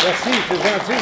Merci, c'est gentil.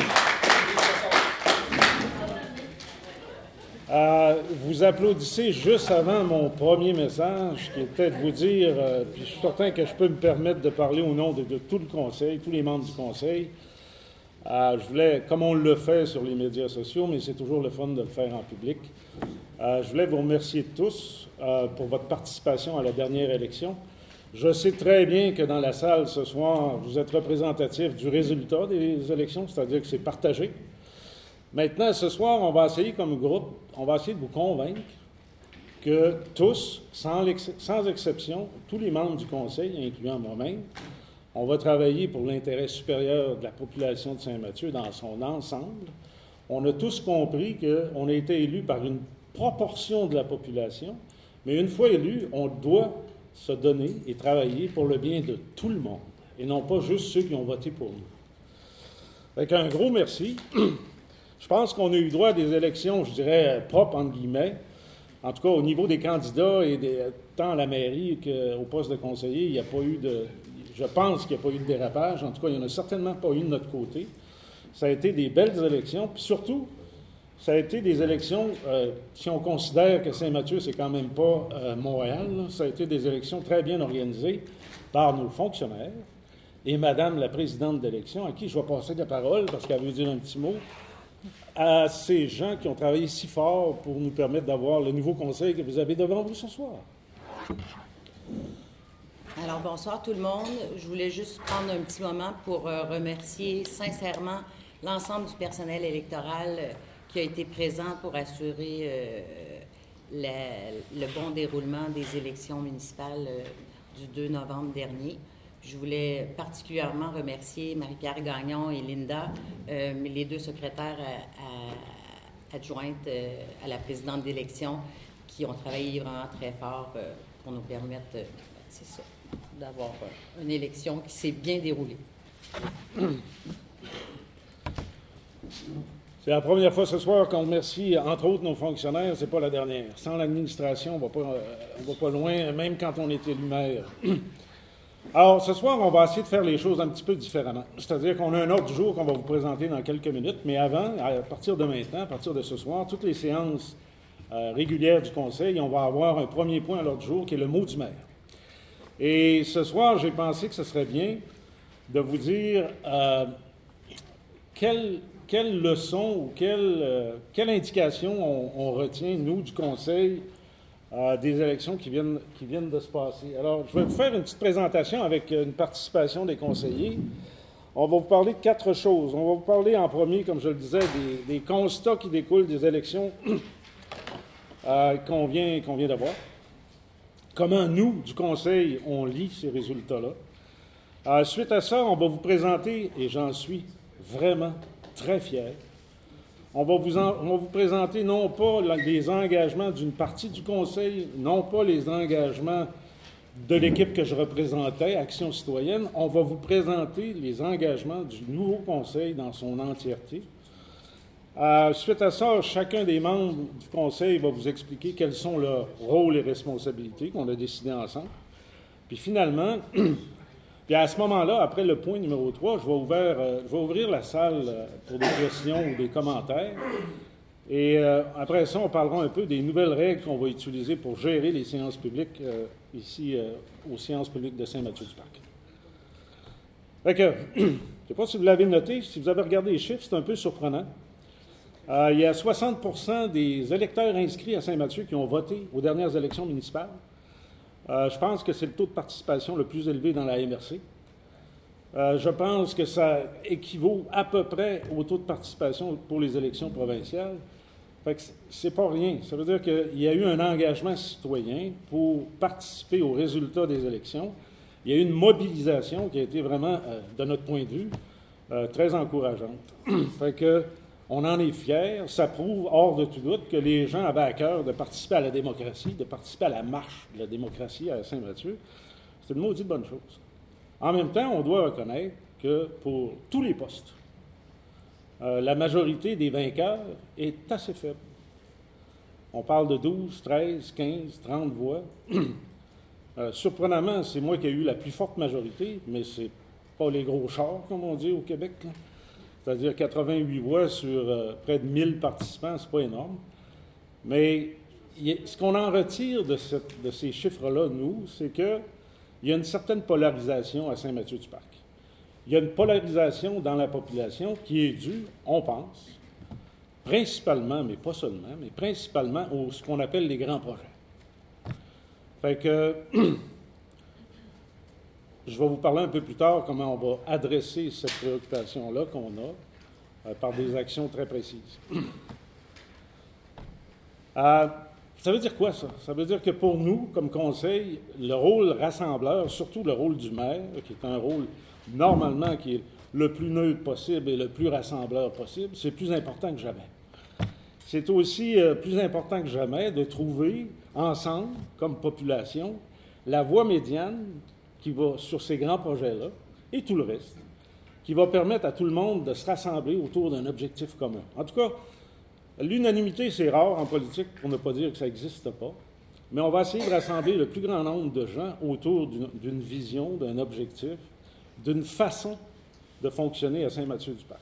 Vous applaudissez juste avant mon premier message, qui était de vous dire, puis je suis certain que je peux me permettre de parler au nom de tout le Conseil, tous les membres du Conseil. Je voulais, comme on le fait sur les médias sociaux, mais c'est toujours le fun de le faire en public, je voulais vous remercier tous pour votre participation à la dernière élection. Je sais très bien que dans la salle ce soir, vous êtes représentatif du résultat des élections, c'est-à-dire que c'est partagé. Maintenant, ce soir, on va essayer comme groupe, on va essayer de vous convaincre que tous, sans exception, tous les membres du Conseil, incluant moi-même, on va travailler pour l'intérêt supérieur de la population de Saint-Mathieu dans son ensemble. On a tous compris qu'on a été élu par une proportion de la population, mais une fois élu, on doit se donner et travailler pour le bien de tout le monde, et non pas juste ceux qui ont voté pour nous. Avec un gros merci. Je pense qu'on a eu droit à des élections, je dirais, propres, entre guillemets. En tout cas, au niveau des candidats, et tant à la mairie qu'au poste de conseiller, il n'y a pas eu de... Je pense qu'il n'y a pas eu de dérapage. En tout cas, il n'y en a certainement pas eu de notre côté. Ça a été des belles élections. Puis surtout, ça a été des élections, si on considère que Saint-Mathieu, c'est quand même pas Montréal, là, ça a été des élections très bien organisées par nos fonctionnaires et Madame la présidente d'élection, à qui je vais passer la parole parce qu'elle veut dire un petit mot, à ces gens qui ont travaillé si fort pour nous permettre d'avoir le nouveau conseil que vous avez devant vous ce soir. Alors, bonsoir tout le monde. Je voulais juste prendre un petit moment pour remercier sincèrement l'ensemble du personnel électoral qui a été présent pour assurer le bon déroulement des élections municipales du 2 novembre dernier. Je voulais particulièrement remercier Marie-Pierre Gagnon et Linda, les deux secrétaires adjointes à la présidente d'élection, qui ont travaillé vraiment très fort pour nous permettre, c'est ça, d'avoir une élection qui s'est bien déroulée. C'est la première fois ce soir qu'on remercie, entre autres, nos fonctionnaires. C'est pas la dernière. Sans l'administration, on va pas loin, même quand on est élu maire. Alors, ce soir, on va essayer de faire les choses un petit peu différemment. C'est-à-dire qu'on a un ordre du jour qu'on va vous présenter dans quelques minutes, mais avant, à partir de maintenant, à partir de ce soir, toutes les séances régulières du Conseil, on va avoir un premier point à l'ordre du jour qui est le mot du maire. Et ce soir, j'ai pensé que ce serait bien de vous dire quelle leçon ou quelle indication on retient, nous, du Conseil, des élections qui viennent de se passer. Alors, je vais vous faire une petite présentation avec une participation des conseillers. On va vous parler de 4 choses. On va vous parler en premier, comme je le disais, des constats qui découlent des élections qu'on vient d'avoir. Comment nous, du Conseil, on lit ces résultats-là. Suite à ça, on va vous présenter, et j'en suis vraiment très fier, on va vous présenter non pas les engagements d'une partie du Conseil, non pas les engagements de l'équipe que je représentais, Action citoyenne, on va vous présenter les engagements du nouveau Conseil dans son entièreté. Suite à ça, chacun des membres du Conseil va vous expliquer quels sont leurs rôles et responsabilités qu'on a décidés ensemble. Puis finalement, puis à ce moment-là, après le point numéro 3, je vais ouvrir la salle pour des questions ou des commentaires. Et après ça, on parlera un peu des nouvelles règles qu'on va utiliser pour gérer les séances publiques ici aux séances publiques de Saint-Mathieu-du-Parc. Fait que, je ne sais pas si vous l'avez noté, si vous avez regardé les chiffres, c'est un peu surprenant. Il y a 60% des électeurs inscrits à Saint-Mathieu qui ont voté aux dernières élections municipales. Je pense que c'est le taux de participation le plus élevé dans la MRC. Je pense que ça équivaut à peu près au taux de participation pour les élections provinciales. Fait que c'est pas rien. Ça veut dire qu'il y a eu un engagement citoyen pour participer aux résultats des élections. Il y a eu une mobilisation qui a été vraiment, de notre point de vue, très encourageante. Fait que on en est fiers. Ça prouve, hors de tout doute, que les gens avaient à cœur de participer à la démocratie, de participer à la marche de la démocratie à Saint-Mathieu. C'est une maudite bonne chose. En même temps, on doit reconnaître que pour tous les postes, la majorité des vainqueurs est assez faible. On parle de 12, 13, 15, 30 voix. Surprenamment, c'est moi qui ai eu la plus forte majorité, mais c'est pas les gros chars, comme on dit au Québec, là. C'est-à-dire 88 voix sur près de 1000 participants, c'est pas énorme. Mais ce qu'on en retire de ces chiffres-là, nous, c'est qu'il y a une certaine polarisation à Saint-Mathieu-du-Parc. Il y a une polarisation dans la population qui est due, on pense, principalement, mais pas seulement, mais principalement à ce qu'on appelle les grands projets. Fait que je vais vous parler un peu plus tard comment on va adresser cette préoccupation-là qu'on a par des actions très précises. Ça veut dire quoi, ça? Ça veut dire que pour nous, comme conseil, le rôle rassembleur, surtout le rôle du maire, qui est un rôle normalement qui est le plus neutre possible et le plus rassembleur possible, c'est plus important que jamais. C'est aussi plus important que jamais de trouver ensemble, comme population, la voie médiane qui va sur ces grands projets-là et tout le reste, qui va permettre à tout le monde de se rassembler autour d'un objectif commun. En tout cas, l'unanimité, c'est rare en politique, pour ne pas dire que ça n'existe pas, mais on va essayer de rassembler le plus grand nombre de gens autour d'une vision, d'un objectif, d'une façon de fonctionner à Saint-Mathieu-du-Parc.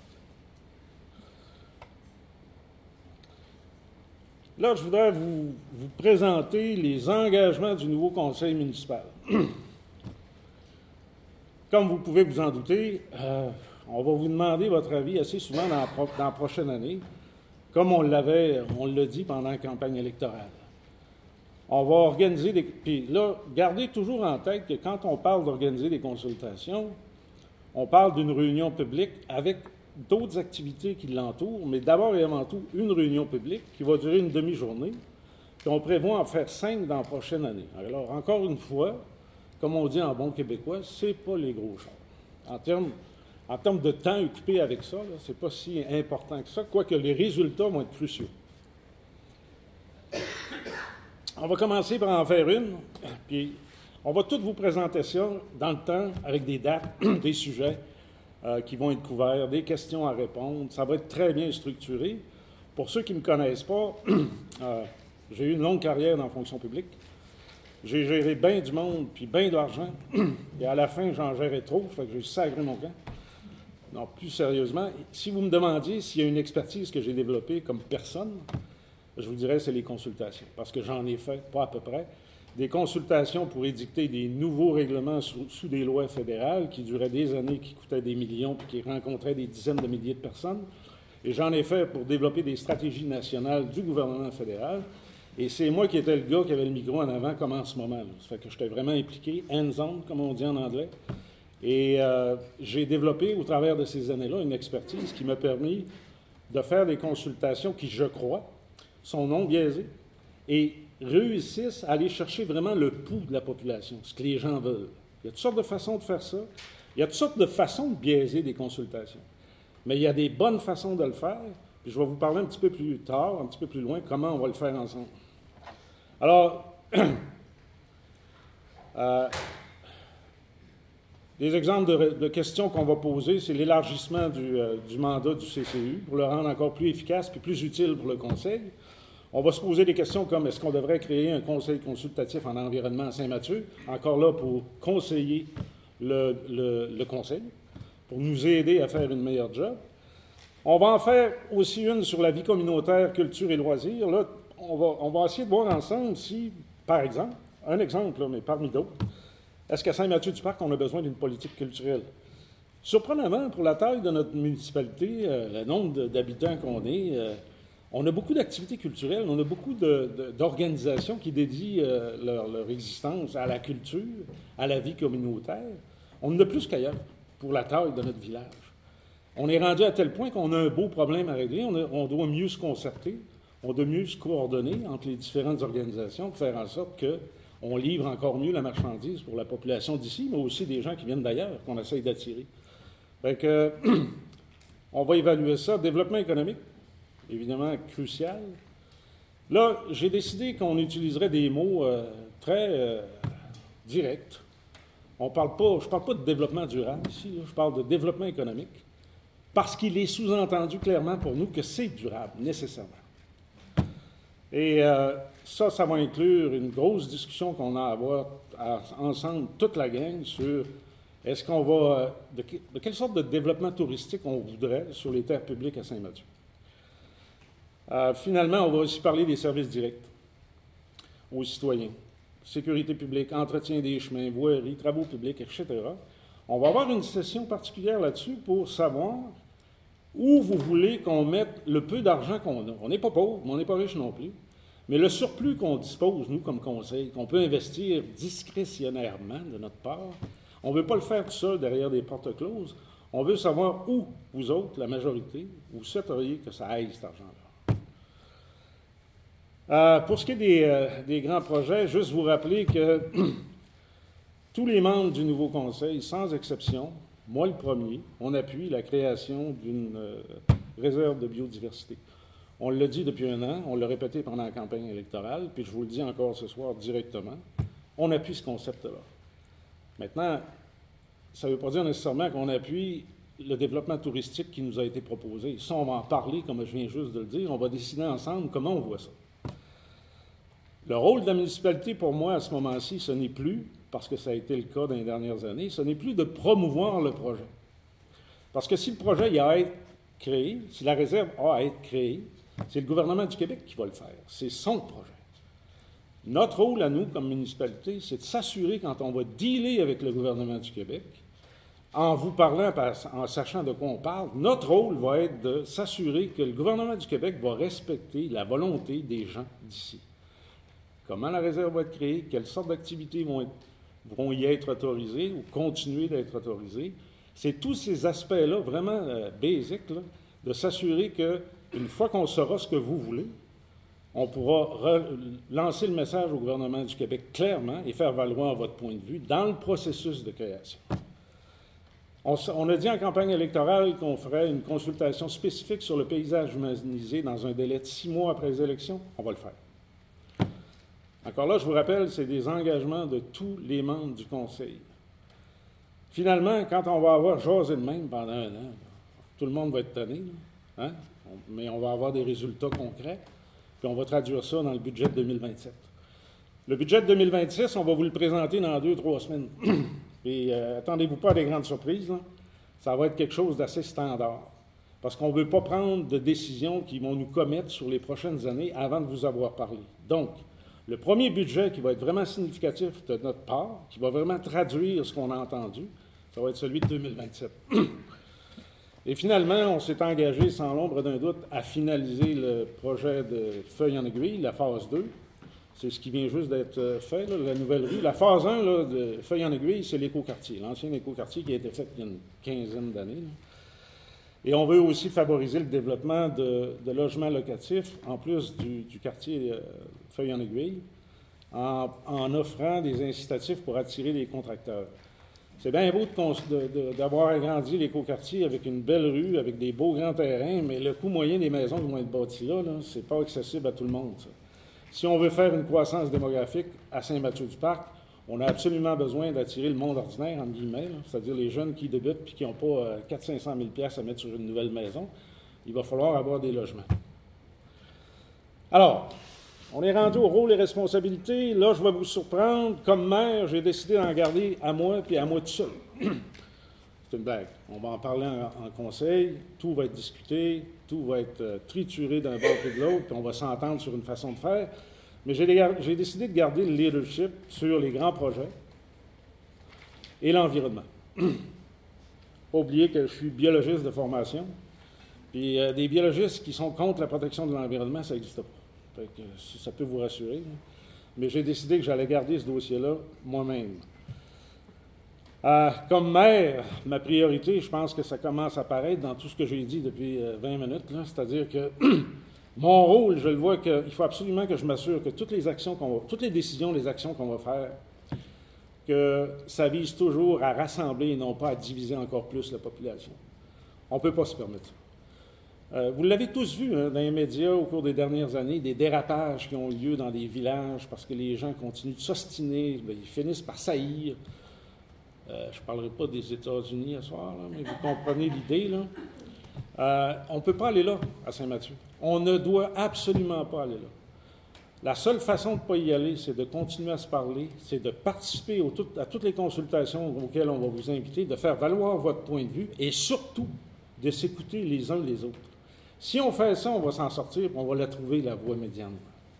Là, je voudrais vous présenter les engagements du nouveau conseil municipal. Comme vous pouvez vous en douter, on va vous demander votre avis assez souvent dans la prochaine année, comme on l'a dit pendant la campagne électorale. On va organiser des... Puis là, gardez toujours en tête que quand on parle d'organiser des consultations, on parle d'une réunion publique avec d'autres activités qui l'entourent, mais d'abord et avant tout, une réunion publique qui va durer une demi-journée, puis on prévoit en faire 5 dans la prochaine année. Alors, encore une fois, comme on dit en bon québécois, c'est pas les gros chars. En termes de temps occupé avec ça, c'est pas si important que ça, quoique les résultats vont être cruciaux. On va commencer par en faire une, puis on va toutes vous présenter ça dans le temps avec des dates, des sujets qui vont être couverts, des questions à répondre. Ça va être très bien structuré. Pour ceux qui ne me connaissent pas, j'ai eu une longue carrière dans la fonction publique. J'ai géré bien du monde puis bien de l'argent. Et à la fin, j'en gérais trop, fait que j'ai sacré mon camp. Non, plus sérieusement, si vous me demandiez s'il y a une expertise que j'ai développée comme personne, je vous dirais c'est les consultations, parce que j'en ai fait, pas à peu près, des consultations pour édicter des nouveaux règlements sous des lois fédérales qui duraient des années, qui coûtaient des millions, puis qui rencontraient des dizaines de milliers de personnes. Et j'en ai fait pour développer des stratégies nationales du gouvernement fédéral. Et c'est moi qui étais le gars qui avait le micro en avant, comme en ce moment. Ça fait que j'étais vraiment impliqué, hands-on, comme on dit en anglais. Et j'ai développé, au travers de ces années-là, une expertise qui m'a permis de faire des consultations qui, je crois, sont non biaisées et réussissent à aller chercher vraiment le pouls de la population, ce que les gens veulent. Il y a toutes sortes de façons de faire ça. Il y a toutes sortes de façons de biaiser des consultations. Mais il y a des bonnes façons de le faire. Puis je vais vous parler un petit peu plus tard, un petit peu plus loin, comment on va le faire ensemble. Alors, des exemples de questions qu'on va poser, c'est l'élargissement du mandat du CCU pour le rendre encore plus efficace et plus utile pour le Conseil. On va se poser des questions comme est-ce qu'on devrait créer un conseil consultatif en environnement à Saint-Mathieu, encore là pour conseiller le Conseil, pour nous aider à faire une meilleure job. On va en faire aussi une sur la vie communautaire, culture et loisirs. Là, on va essayer de voir ensemble si, par exemple, un exemple, là, mais parmi d'autres, est-ce qu'à Saint-Mathieu-du-Parc, on a besoin d'une politique culturelle? Surprenamment, pour la taille de notre municipalité, le nombre d'habitants qu'on est, on a beaucoup d'activités culturelles, on a beaucoup d'organisations qui dédient leur existence à la culture, à la vie communautaire. On en a plus qu'ailleurs pour la taille de notre village. On est rendu à tel point qu'on a un beau problème à régler. On doit mieux se concerter, on doit mieux se coordonner entre les différentes organisations pour faire en sorte qu'on livre encore mieux la marchandise pour la population d'ici, mais aussi des gens qui viennent d'ailleurs, qu'on essaye d'attirer. Fait que, on va évaluer ça. Développement économique, évidemment crucial. Là, j'ai décidé qu'on utiliserait des mots très directs. Je ne parle pas de développement durable ici, là, je parle de développement économique, parce qu'il est sous-entendu clairement pour nous que c'est durable, nécessairement. Et ça va inclure une grosse discussion qu'on a à avoir ensemble, toute la gang, sur Est-ce qu'on va... de quelle sorte de développement touristique on voudrait sur les terres publiques à Saint-Mathieu? Finalement, on va aussi parler des services directs aux citoyens. Sécurité publique, entretien des chemins, voiries, travaux publics, etc. On va avoir une session particulière là-dessus pour savoir où vous voulez qu'on mette le peu d'argent qu'on a. On n'est pas pauvre, mais on n'est pas riche non plus. Mais le surplus qu'on dispose, nous, comme conseil, qu'on peut investir discrétionnairement de notre part, on ne veut pas le faire tout seul derrière des portes closes. On veut savoir où, vous autres, la majorité, vous souhaiteriez que ça aille, cet argent-là. Pour ce qui est des grands projets, juste vous rappeler que tous les membres du nouveau conseil, sans exception, moi le premier, on appuie la création d'une réserve de biodiversité. On l'a dit depuis un an, on l'a répété pendant la campagne électorale, puis je vous le dis encore ce soir directement, on appuie ce concept-là. Maintenant, ça ne veut pas dire nécessairement qu'on appuie le développement touristique qui nous a été proposé. Ça, on va en parler, comme je viens juste de le dire, on va décider ensemble comment on voit ça. Le rôle de la municipalité, pour moi, à ce moment-ci, ce n'est plus, parce que ça a été le cas dans les dernières années, ce n'est plus de promouvoir le projet. Parce que si le projet a à être créé, si la réserve a à être créée, c'est le gouvernement du Québec qui va le faire. C'est son projet. Notre rôle à nous, comme municipalité, c'est de s'assurer, quand on va dealer avec le gouvernement du Québec, en vous parlant, en sachant de quoi on parle, notre rôle va être de s'assurer que le gouvernement du Québec va respecter la volonté des gens d'ici. Comment la réserve va être créée, quelles sortes d'activités vont y être autorisées ou continuer d'être autorisées. C'est tous ces aspects-là, vraiment basiques, là, de s'assurer qu'une fois qu'on saura ce que vous voulez, on pourra lancer le message au gouvernement du Québec clairement et faire valoir votre point de vue dans le processus de création. On a dit en campagne électorale qu'on ferait une consultation spécifique sur le paysage humanisé dans un délai de 6 mois après les élections. On va le faire. Encore là, je vous rappelle, c'est des engagements de tous les membres du Conseil. Finalement, quand on va avoir jasé de même pendant un an, tout le monde va être tanné, hein? Mais on va avoir des résultats concrets, puis on va traduire ça dans le budget de 2027. Le budget de 2026, on va vous le présenter dans 2-3 semaines. Et attendez-vous pas à des grandes surprises, là. Ça va être quelque chose d'assez standard. Parce qu'on ne veut pas prendre de décisions qui vont nous commettre sur les prochaines années avant de vous avoir parlé. Donc, le premier budget qui va être vraiment significatif de notre part, qui va vraiment traduire ce qu'on a entendu, ça va être celui de 2027. Et finalement, on s'est engagé sans l'ombre d'un doute à finaliser le projet de Feuille en aiguille, la phase 2. C'est ce qui vient juste d'être fait, là, la nouvelle rue. La phase 1 là, de Feuille en aiguille, c'est l'écoquartier, l'ancien écoquartier qui a été fait il y a une quinzaine d'années. Là. Et on veut aussi favoriser le développement de logements locatifs, en plus du quartier Feuille en aiguille, en offrant des incitatifs pour attirer les contracteurs. C'est bien beau d'avoir agrandi l'écoquartier avec une belle rue, avec des beaux grands terrains, mais le coût moyen des maisons qui vont être bâties là, ce n'est pas accessible à tout le monde. Ça. Si on veut faire une croissance démographique à Saint-Mathieu-du-Parc, on a absolument besoin d'attirer le monde ordinaire, entre guillemets, c'est-à-dire les jeunes qui débutent et qui n'ont pas 400-500 000 $ à mettre sur une nouvelle maison. Il va falloir avoir des logements. Alors, on est rendu au rôle et responsabilités. Là, je vais vous surprendre. Comme maire, j'ai décidé d'en garder à moi puis à moi tout seul. C'est une blague. On va en parler en conseil. Tout va être discuté. Tout va être trituré d'un bord et de l'autre. Puis on va s'entendre sur une façon de faire. Mais j'ai décidé de garder le leadership sur les grands projets et l'environnement. Pas oublier que je suis biologiste de formation. Puis des biologistes qui sont contre la protection de l'environnement, ça n'existe pas. Fait que, ça peut vous rassurer. Là. Mais j'ai décidé que j'allais garder ce dossier-là moi-même. Comme maire, ma priorité, je pense que ça commence à apparaître dans tout ce que j'ai dit depuis 20 minutes. Là, c'est-à-dire que mon rôle, je le vois qu'il faut absolument que je m'assure que toutes les décisions, les actions qu'on va faire, que ça vise toujours à rassembler et non pas à diviser encore plus la population. On ne peut pas se permettre ça. Vous l'avez tous vu dans les médias au cours des dernières années, des dérapages qui ont lieu dans des villages parce que les gens continuent de s'ostiner, ils finissent par saillir. Je ne parlerai pas des États-Unis ce soir, là, mais vous comprenez l'idée. Là. On ne peut pas aller là, à Saint-Mathieu. On ne doit absolument pas aller là. La seule façon de ne pas y aller, c'est de continuer à se parler, c'est de participer à toutes les consultations auxquelles on va vous inviter, de faire valoir votre point de vue et surtout de s'écouter les uns les autres. Si on fait ça, on va s'en sortir, on va la trouver, la voie médiane.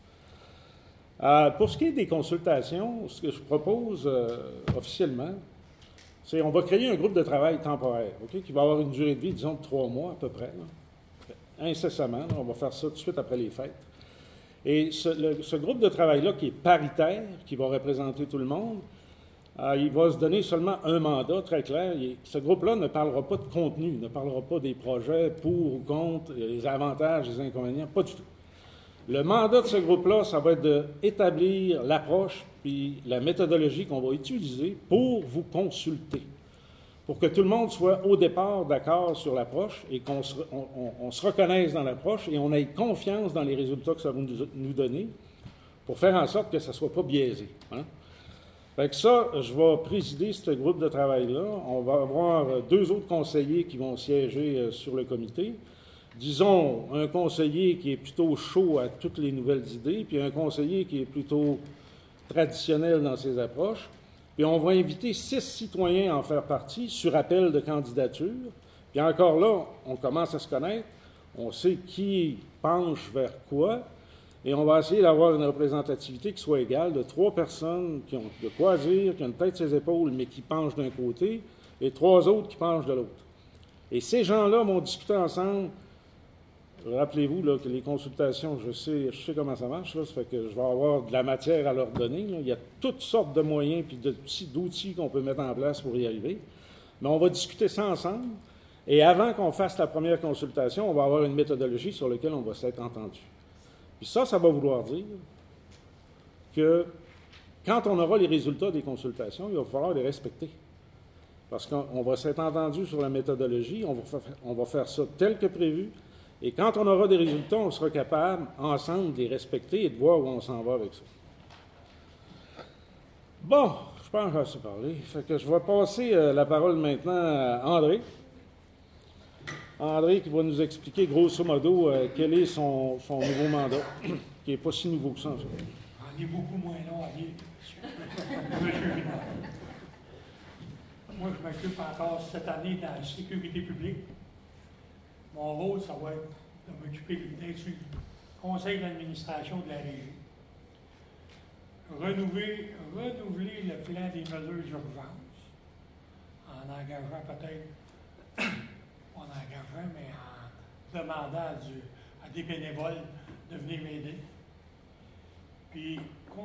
Pour ce qui est des consultations, ce que je propose officiellement, c'est qu'on va créer un groupe de travail temporaire, qui va avoir une durée de vie, disons, de 3 mois à peu près, là, incessamment. Là, on va faire ça tout de suite après les fêtes. Et ce groupe de travail-là, qui est paritaire, qui va représenter tout le monde, il va se donner seulement un mandat très clair. Ce groupe-là ne parlera pas de contenu, ne parlera pas des projets pour ou contre, les avantages, les inconvénients, pas du tout. Le mandat de ce groupe-là, ça va être d'établir l'approche puis la méthodologie qu'on va utiliser pour vous consulter, pour que tout le monde soit au départ d'accord sur l'approche et qu'on se reconnaisse dans l'approche et on ait confiance dans les résultats que ça va nous donner pour faire en sorte que ça ne soit pas biaisé. Hein? Fait que ça, je vais présider ce groupe de travail-là. On va avoir 2 autres conseillers qui vont siéger sur le comité. Disons, un conseiller qui est plutôt chaud à toutes les nouvelles idées, puis un conseiller qui est plutôt traditionnel dans ses approches. Puis on va inviter 6 citoyens à en faire partie sur appel de candidature. Puis encore là, on commence à se connaître, on sait qui penche vers quoi, et on va essayer d'avoir une représentativité qui soit égale de 3 personnes qui ont de quoi dire, qui ont une tête sur les épaules, mais qui penchent d'un côté, et 3 autres qui penchent de l'autre. Et ces gens-là vont discuter ensemble. Rappelez-vous là, que les consultations, je sais comment ça marche, là, ça fait que je vais avoir de la matière à leur donner. Là. Il y a toutes sortes de moyens et d'outils qu'on peut mettre en place pour y arriver. Mais on va discuter ça ensemble. Et avant qu'on fasse la première consultation, on va avoir une méthodologie sur laquelle on va s'être entendu. Puis ça va vouloir dire que quand on aura les résultats des consultations, il va falloir les respecter. Parce qu'on va s'être entendu sur la méthodologie, on va faire ça tel que prévu. Et quand on aura des résultats, on sera capable, ensemble, de les respecter et de voir où on s'en va avec ça. Bon, je pense que j'ai assez parlé. Fait que je vais passer la parole maintenant à André. André qui va nous expliquer, grosso modo, quel est son nouveau mandat, qui n'est pas si nouveau que ça, en fait. On est beaucoup moins long à lire. Moi, je m'occupe encore cette année de la sécurité publique. Mon rôle, ça va être de m'occuper d'être sur le conseil d'administration de la régie. Renouveler le plan des mesures d'urgence en engageant peut-être, pas en engageant, mais en demandant à des bénévoles de venir m'aider. Puis,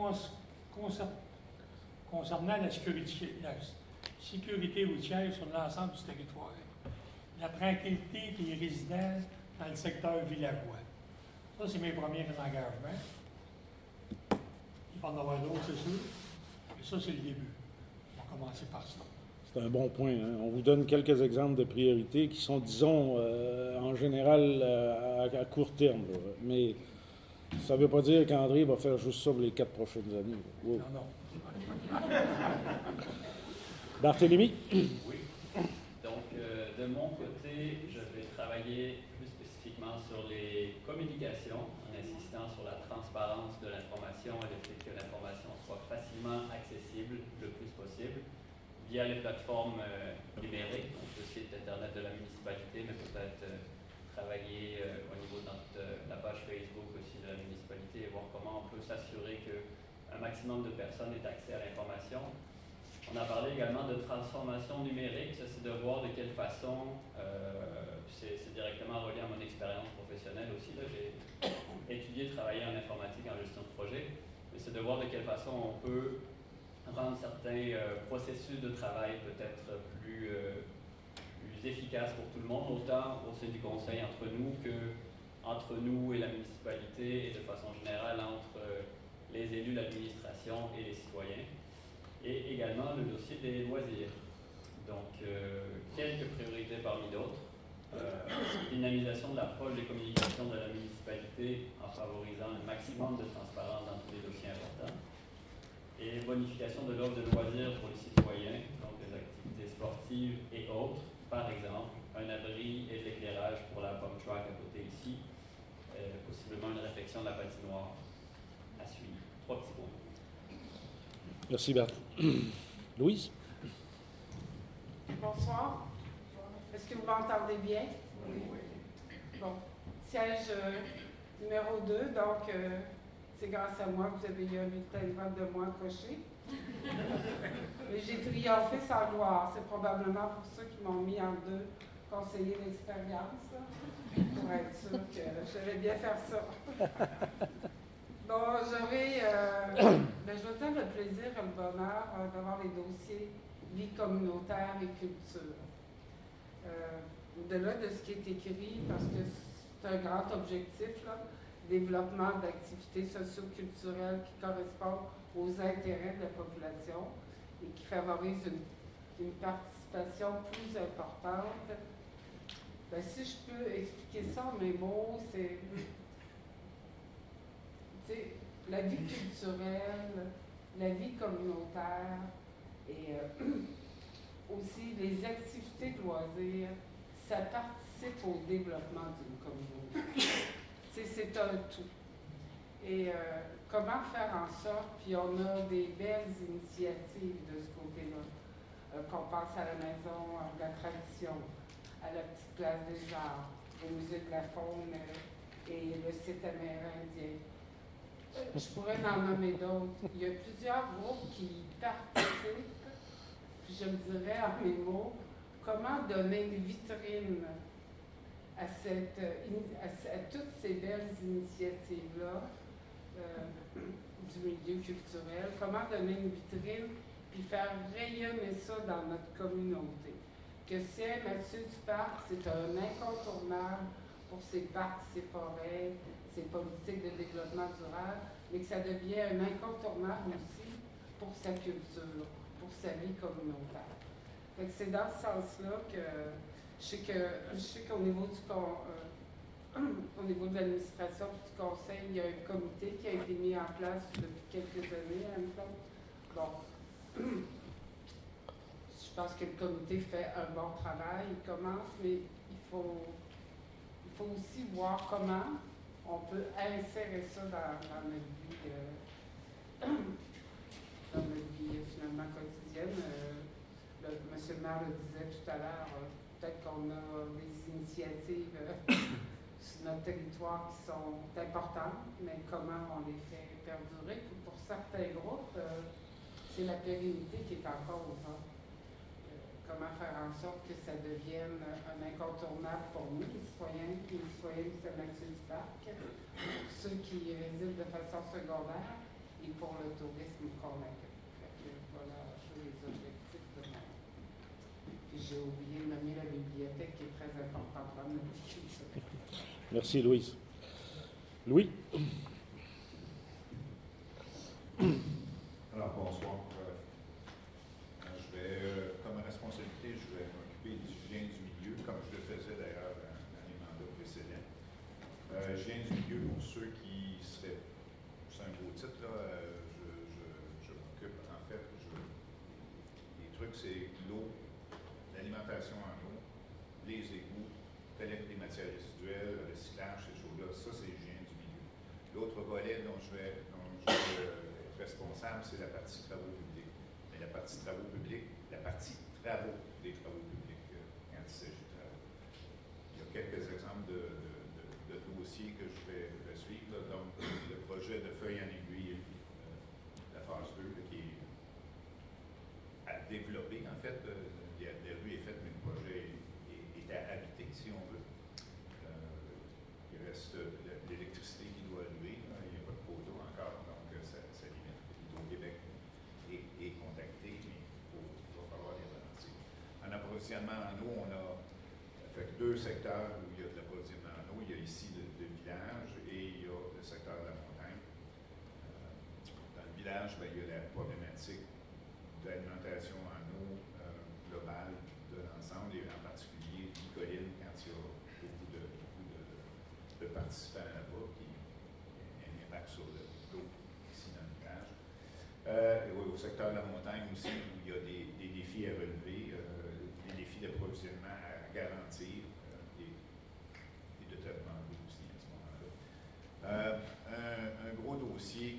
concernant la sécurité routière sur l'ensemble du territoire, la tranquillité des résidents dans le secteur villageois. Ça, c'est mes premiers engagements. Il va en avoir d'autres, c'est sûr. Et ça, c'est le début. On va commencer par ça. C'est un bon point. Hein? On vous donne quelques exemples de priorités qui sont, disons, en général à court terme. Là. Mais ça ne veut pas dire qu'André va faire juste ça pour les 4 prochaines années. Wow. Non. Barthélemy? Oui. Donc, de mon côté, je vais travailler plus spécifiquement sur les communications, en insistant sur la transparence de l'information et le fait que l'information soit facilement accessible le plus possible via les plateformes numériques, donc le site Internet de la municipalité, mais peut-être travailler au niveau de la page Facebook aussi de la municipalité et voir comment on peut s'assurer qu'un maximum de personnes aient accès à l'information. On a parlé également de transformation numérique, ça c'est de voir de quelle façon, c'est directement relié à mon expérience professionnelle aussi, là, j'ai étudié, travaillé en informatique, en gestion de projet, mais c'est de voir de quelle façon on peut rendre certains processus de travail peut-être plus efficaces pour tout le monde, autant au sein du conseil entre nous et la municipalité et de façon générale entre les élus, l'administration et les citoyens. Et également le dossier des loisirs. Donc, quelques priorités parmi d'autres. Dynamisation de l'approche des communications de la municipalité en favorisant le maximum de transparence dans tous les dossiers importants. Et bonification de l'offre de loisirs pour les citoyens, donc des activités sportives et autres. Par exemple, un abri et de l'éclairage pour la pump track à côté ici. Possiblement une réfection de la patinoire. à suivre. 3 petits points. Merci, Bertrand. Louise? Bonsoir. Est-ce que vous m'entendez bien? Oui. Bon. Siège numéro 2, donc c'est grâce à moi que vous avez eu un téléphone de moi coché. Mais j'ai triomphé sans gloire. C'est probablement pour ça qu'ils m'ont mis en 2 conseillers d'expérience, pour être sûr que je vais bien faire ça. Bon, je vais tant le plaisir et le bonheur d'avoir les dossiers vie communautaire et culture. Au-delà de ce qui est écrit, parce que c'est un grand objectif, là, développement d'activités socio-culturelles qui correspondent aux intérêts de la population et qui favorisent une participation plus importante. Ben, si je peux expliquer ça en mes mots, c'est la vie culturelle, la vie communautaire et aussi les activités de loisirs, ça participe au développement d'une communauté. C'est un tout. Et comment faire en sorte, puis on a des belles initiatives de ce côté-là, qu'on pense à la Maison de la Tradition, à la Petite Place des Arts, au Musée de la Faune et le site amérindien. Je pourrais en nommer d'autres. Il y a plusieurs groupes qui participent, puis je me dirais en mes mots, comment donner une vitrine à toutes ces belles initiatives-là du milieu culturel, comment donner une vitrine, puis faire rayonner ça dans notre communauté. Que Mathieu du Parc, c'est un incontournable pour ses parcs, ses forêts, ses politiques de développement durable, mais que ça devient un incontournable aussi pour sa culture, pour sa vie communautaire. Fait que c'est dans ce sens-là que je sais qu'au niveau au niveau de l'administration et du conseil, il y a un comité qui a été mis en place depuis quelques années, à même temps. Bon. Je pense que le comité fait un bon travail, il commence, mais il faut aussi voir comment on peut insérer ça dans notre vie, finalement quotidienne. Monsieur le maire le disait tout à l'heure, peut-être qu'on a des initiatives sur notre territoire qui sont importantes, mais comment on les fait perdurer. Pour certains groupes, c'est la pérennité qui est encore au vent. Comment faire en sorte que ça devienne un incontournable pour nous, les citoyens de Saint-Mathieu-du-Parc, pour ceux qui résident de façon secondaire et pour le tourisme qu'on accueille. Voilà, les objectifs de mon. J'ai oublié de nommer la bibliothèque qui est très importante dans notre vie culturelle. Merci, Louise. Louis? Alors, bonsoir. Comme responsabilité, je vais m'occuper du lien du milieu, comme je le faisais d'ailleurs dans les mandats précédents. Lien du milieu, pour ceux qui seraient, c'est un beau titre, là, je m'occupe, en fait, les trucs, c'est l'eau, l'alimentation en eau, les égouts, collecte des matières résiduelles, le recyclage, ces choses-là, ça c'est le lien du milieu. L'autre volet dont je vais être responsable, c'est la partie travaux publics. Mais la partie travaux publics, la partie travaux des travaux publics, quand il s'agit de travaux. Il y a quelques exemples de dossiers que je vais suivre. Là. Donc, le projet de feuille en aiguille, la phase 2, là, qui est à développer, en fait. La rue est faite, mais le projet est à habiter, si on veut. Il reste l'électricité qui doit allumer. Là. Il n'y a pas de poteau encore, donc ça limite. Hydro-Québec est contacté, mais il va falloir les relancer. En approvisionnement en eau, on a fait 2 secteurs où il y a de l'approvisionnement en eau. Il y a ici le village et il y a le secteur de la montagne. Dans le village, il y a la problématique de l'alimentation en eau globale de l'ensemble, et en particulier Nicoline, quand il y a beaucoup de participants là-bas, qui a un impact sur l'eau ici dans le village. Et oui, au secteur de la montagne aussi, où il y a des défis à relever, des défis d'approvisionnement à garantir, et de traitement d'eau aussi à ce moment-là. Un gros dossier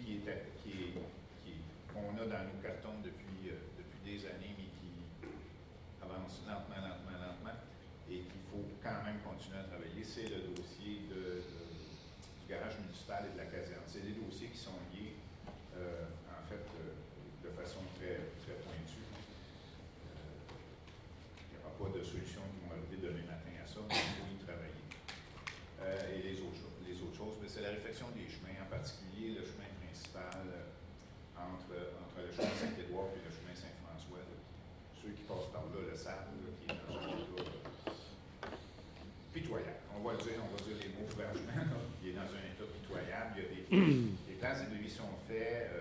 qu'on a dans nos cartons depuis des années, mais qui avance lentement, et qu'il faut quand même continuer à travailler, c'est le dossier du garage municipal et de la caserne. C'est des dossiers qui sont liés, en fait, de façon très, très pointue. Il n'y aura pas de solution qui vont arriver demain matin à ça, mais il faut y travailler. Et les autres choses, c'est la réflexion des chemins, en particulier le chemin principal entre le chemin Saint-Édouard et le chemin Saint-François. Ceux qui passent par là le savent, qui est dans un état pitoyable. On va dire les mots franchement. Il est dans un état pitoyable. Il y a des plans et devis sont faits.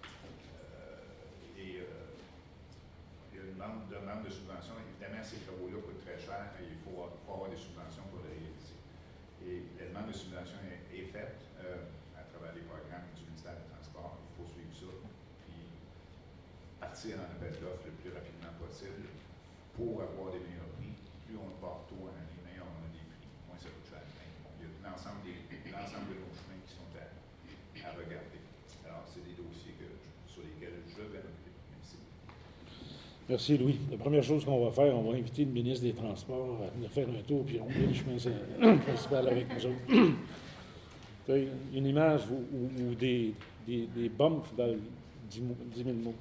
Il y a une demande de subvention. Évidemment, ces travaux-là coûtent très cher et il faut avoir des subventions pour les réaliser. Et la demande de subvention est faite à travers les programmes du ministère des Transports. Il faut suivre ça, puis partir en appel d'offres le plus rapidement possible pour avoir des meilleurs prix. Plus on part tôt en année, meilleur on a des prix, moins ça coûte cher. Il y a l'ensemble de nos chemins qui sont à regarder. Alors, c'est des dossiers sur lesquels je vais m'occuper. Merci. Merci, Louis. La première chose qu'on va faire, on va inviter le ministre des Transports à venir faire un tour puis rouler le chemin principal avec nous autres. Une image ou des bumps dans 10 000 mots.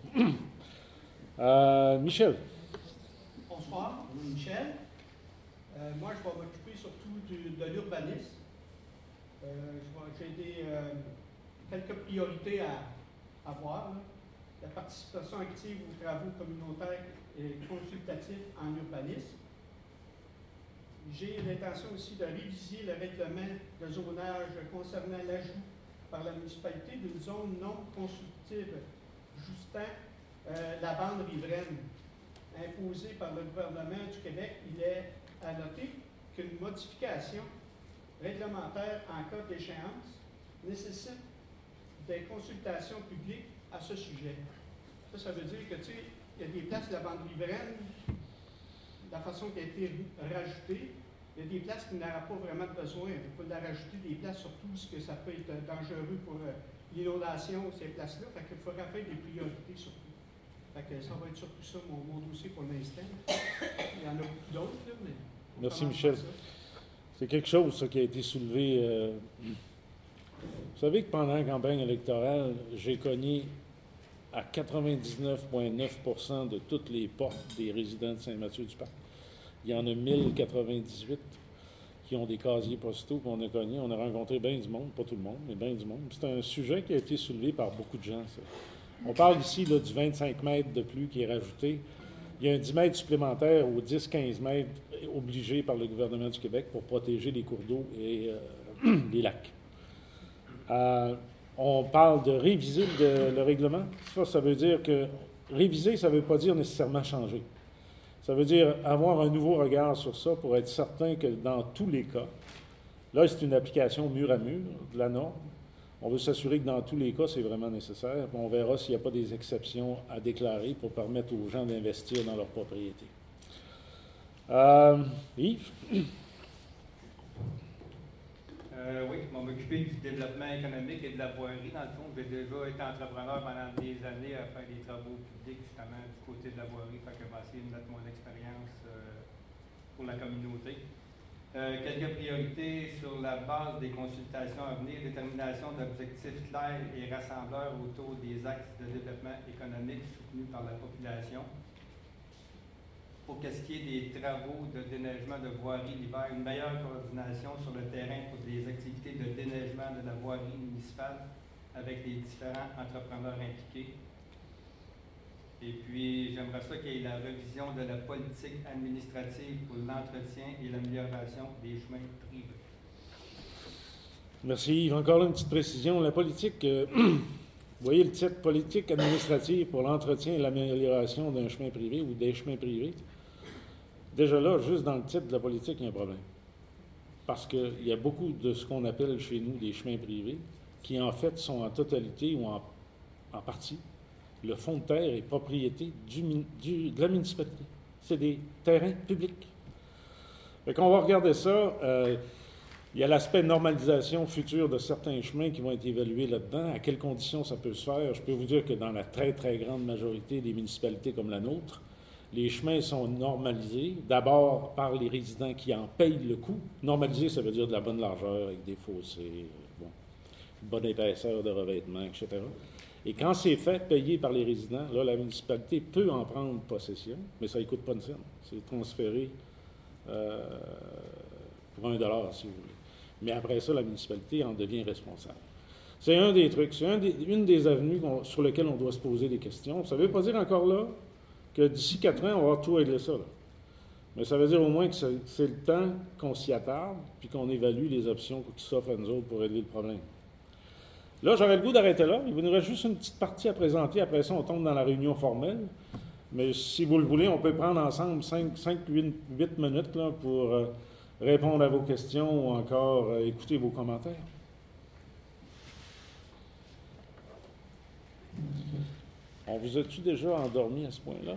Michel. Bonsoir, Michel. Moi, je vais m'occuper surtout de l'urbanisme. J'ai quelques priorités à voir. Là. La participation active aux travaux communautaires et consultatifs en urbanisme. J'ai l'intention aussi de réviser le règlement de zonage concernant l'ajout par la municipalité d'une zone non consultative justant la bande riveraine imposée par le gouvernement du Québec. Il est à noter qu'une modification réglementaire en cas d'échéance nécessite des consultations publiques à ce sujet. Ça veut dire que, tu sais, il y a des places de la bande riveraine, la façon qui a été rajoutée, il y a des places qui n'aura pas vraiment besoin. Il faut la rajouter des places, surtout parce que ça peut être dangereux pour l'inondation, ces places-là. Fait qu'il faudra faire des priorités surtout. Fait que ça va être surtout ça, mon dossier pour l'instant. Il y en a beaucoup d'autres, là, mais... Merci, Michel. C'est quelque chose, ça, qui a été soulevé. Vous savez que pendant la campagne électorale, j'ai cogné à 99,9% de toutes les portes des résidents de Saint-Mathieu-du-Parc. Il y en a 1098 qui ont des casiers postaux qu'on a cognés. On a rencontré bien du monde, pas tout le monde, mais bien du monde. C'est un sujet qui a été soulevé par beaucoup de gens, ça. On parle ici là, du 25 mètres de plus qui est rajouté. Il y a un 10 mètres supplémentaire ou 10-15 mètres obligés par le gouvernement du Québec pour protéger les cours d'eau et les lacs. On parle de réviser le règlement. Ça veut dire que réviser, ça ne veut pas dire nécessairement changer. Ça veut dire avoir un nouveau regard sur ça pour être certain que dans tous les cas, là, c'est une application mur à mur de la norme. On veut s'assurer que dans tous les cas, c'est vraiment nécessaire. On verra s'il n'y a pas des exceptions à déclarer pour permettre aux gens d'investir dans leur propriété. Yves? Oui, je vais m'occuper du développement économique et de la voirie. Dans le fond, j'ai déjà été entrepreneur pendant des années à faire des travaux publics, justement, du côté de la voirie. Fait que je vais essayer de mettre mon expérience pour la communauté. Quelques priorités sur la base des consultations à venir, détermination d'objectifs clairs et rassembleurs autour des axes de développement économique soutenus par la population. Pour qu'est-ce qui est des travaux de déneigement de voirie l'hiver, une meilleure coordination sur le terrain pour des activités de déneigement de la voirie municipale avec les différents entrepreneurs impliqués. Et puis, j'aimerais ça qu'il y ait la révision de la politique administrative pour l'entretien et l'amélioration des chemins privés. Merci Yves. Encore là, une petite précision. La politique, vous voyez le titre « Politique administrative pour l'entretien et l'amélioration d'un chemin privé » ou des chemins privés. Déjà là, juste dans le titre de la politique, il y a un problème. Parce qu'il y a beaucoup de ce qu'on appelle chez nous des chemins privés qui, en fait, sont en totalité ou en partie. Le fonds de terre est propriété de la municipalité. C'est des terrains publics. Fait qu'on va regarder ça. Il y a l'aspect normalisation future de certains chemins qui vont être évalués là-dedans. À quelles conditions ça peut se faire? Je peux vous dire que dans la très, très grande majorité des municipalités comme la nôtre, les chemins sont normalisés, d'abord par les résidents qui en payent le coût. Normalisé, ça veut dire de la bonne largeur avec des fossés, bon, une bonne épaisseur de revêtement, etc. Et quand c'est fait, payé par les résidents, là, la municipalité peut en prendre possession, mais ça ne coûte pas une scène. C'est transféré pour $1, si vous voulez. Mais après ça, la municipalité en devient responsable. C'est un des trucs, c'est une des avenues sur lesquelles on doit se poser des questions. Ça ne veut pas dire encore là que d'ici 4 ans, on va avoir tout réglé ça. Là. Mais ça veut dire au moins que c'est le temps qu'on s'y attarde, puis qu'on évalue les options qui s'offrent à nous autres pour régler le problème. Là, j'aurais le goût d'arrêter là. Il nous reste juste une petite partie à présenter. Après ça, on tombe dans la réunion formelle. Mais si vous le voulez, on peut prendre ensemble 8 minutes là, pour répondre à vos questions ou encore écouter vos commentaires. On vous a-tu déjà endormi à ce point-là?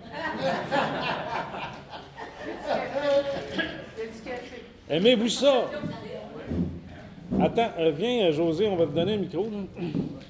Aimez-vous ça? Attends, viens, José, on va te donner un micro. Là.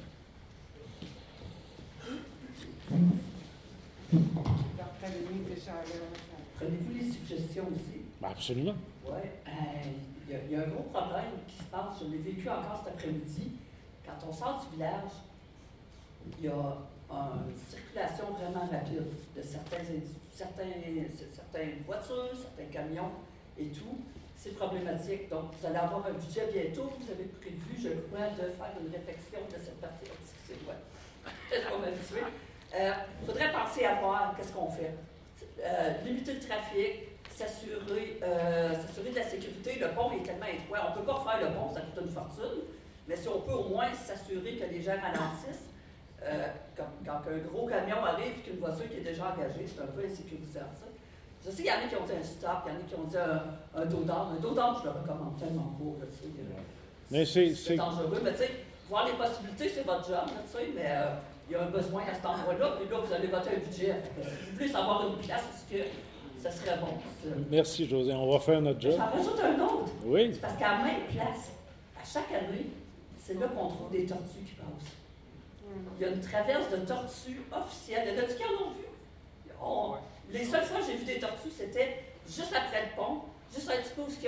Prenez-vous les suggestions aussi? Ben absolument. Oui. Il y a un gros problème qui se passe. Je l'ai vécu encore cet après-midi. Quand on sort du village, il y a une circulation vraiment rapide de certaines voitures, certains camions et tout. C'est problématique. Donc, vous allez avoir un budget bientôt. Vous avez prévu, je crois, de faire une réflexion de cette partie-là. C'est quoi? Je vais m'habituer. Il faudrait penser à voir qu'est-ce qu'on fait. Limiter le trafic, s'assurer de la sécurité. Le pont est tellement étroit. On ne peut pas refaire le pont, ça coûte une fortune. Mais si on peut au moins s'assurer que les gens ralentissent, quand un gros camion arrive et qu'une voiture qui est déjà engagée, c'est un peu insécurisant, ça. Je sais qu'il y en a qui ont dit un stop, il y en a qui ont dit un dos d'âne. Un dos d'âne, je le recommande tellement pas, là, tu sais. Mais c'est dangereux. Mais tu sais, voir les possibilités, c'est votre job, là, tu sais, mais il y a un besoin à cet endroit-là, puis là, vous allez voter un budget. Si vous voulez savoir une place, est-ce que ça serait bon? Merci, José. On va faire notre job. J'en rajoute un autre. Oui. C'est parce qu'à la même place, à chaque année, c'est là qu'on trouve des tortues qui passent. Il y a une traverse de tortues officielle. Il y en a-tu qui en ont vu? Les seules fois que j'ai vu des tortues, c'était juste après le pont, juste un petit peu où il y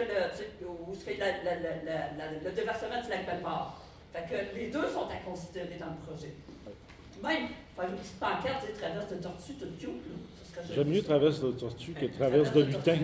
a le déversement du lac Bellemare. Fait que les deux sont à considérer dans le projet. Même, faire une petite pancarte, traverse de tortues, toute cute, là. J'aime mieux traverse de tortue que traverse de lutin.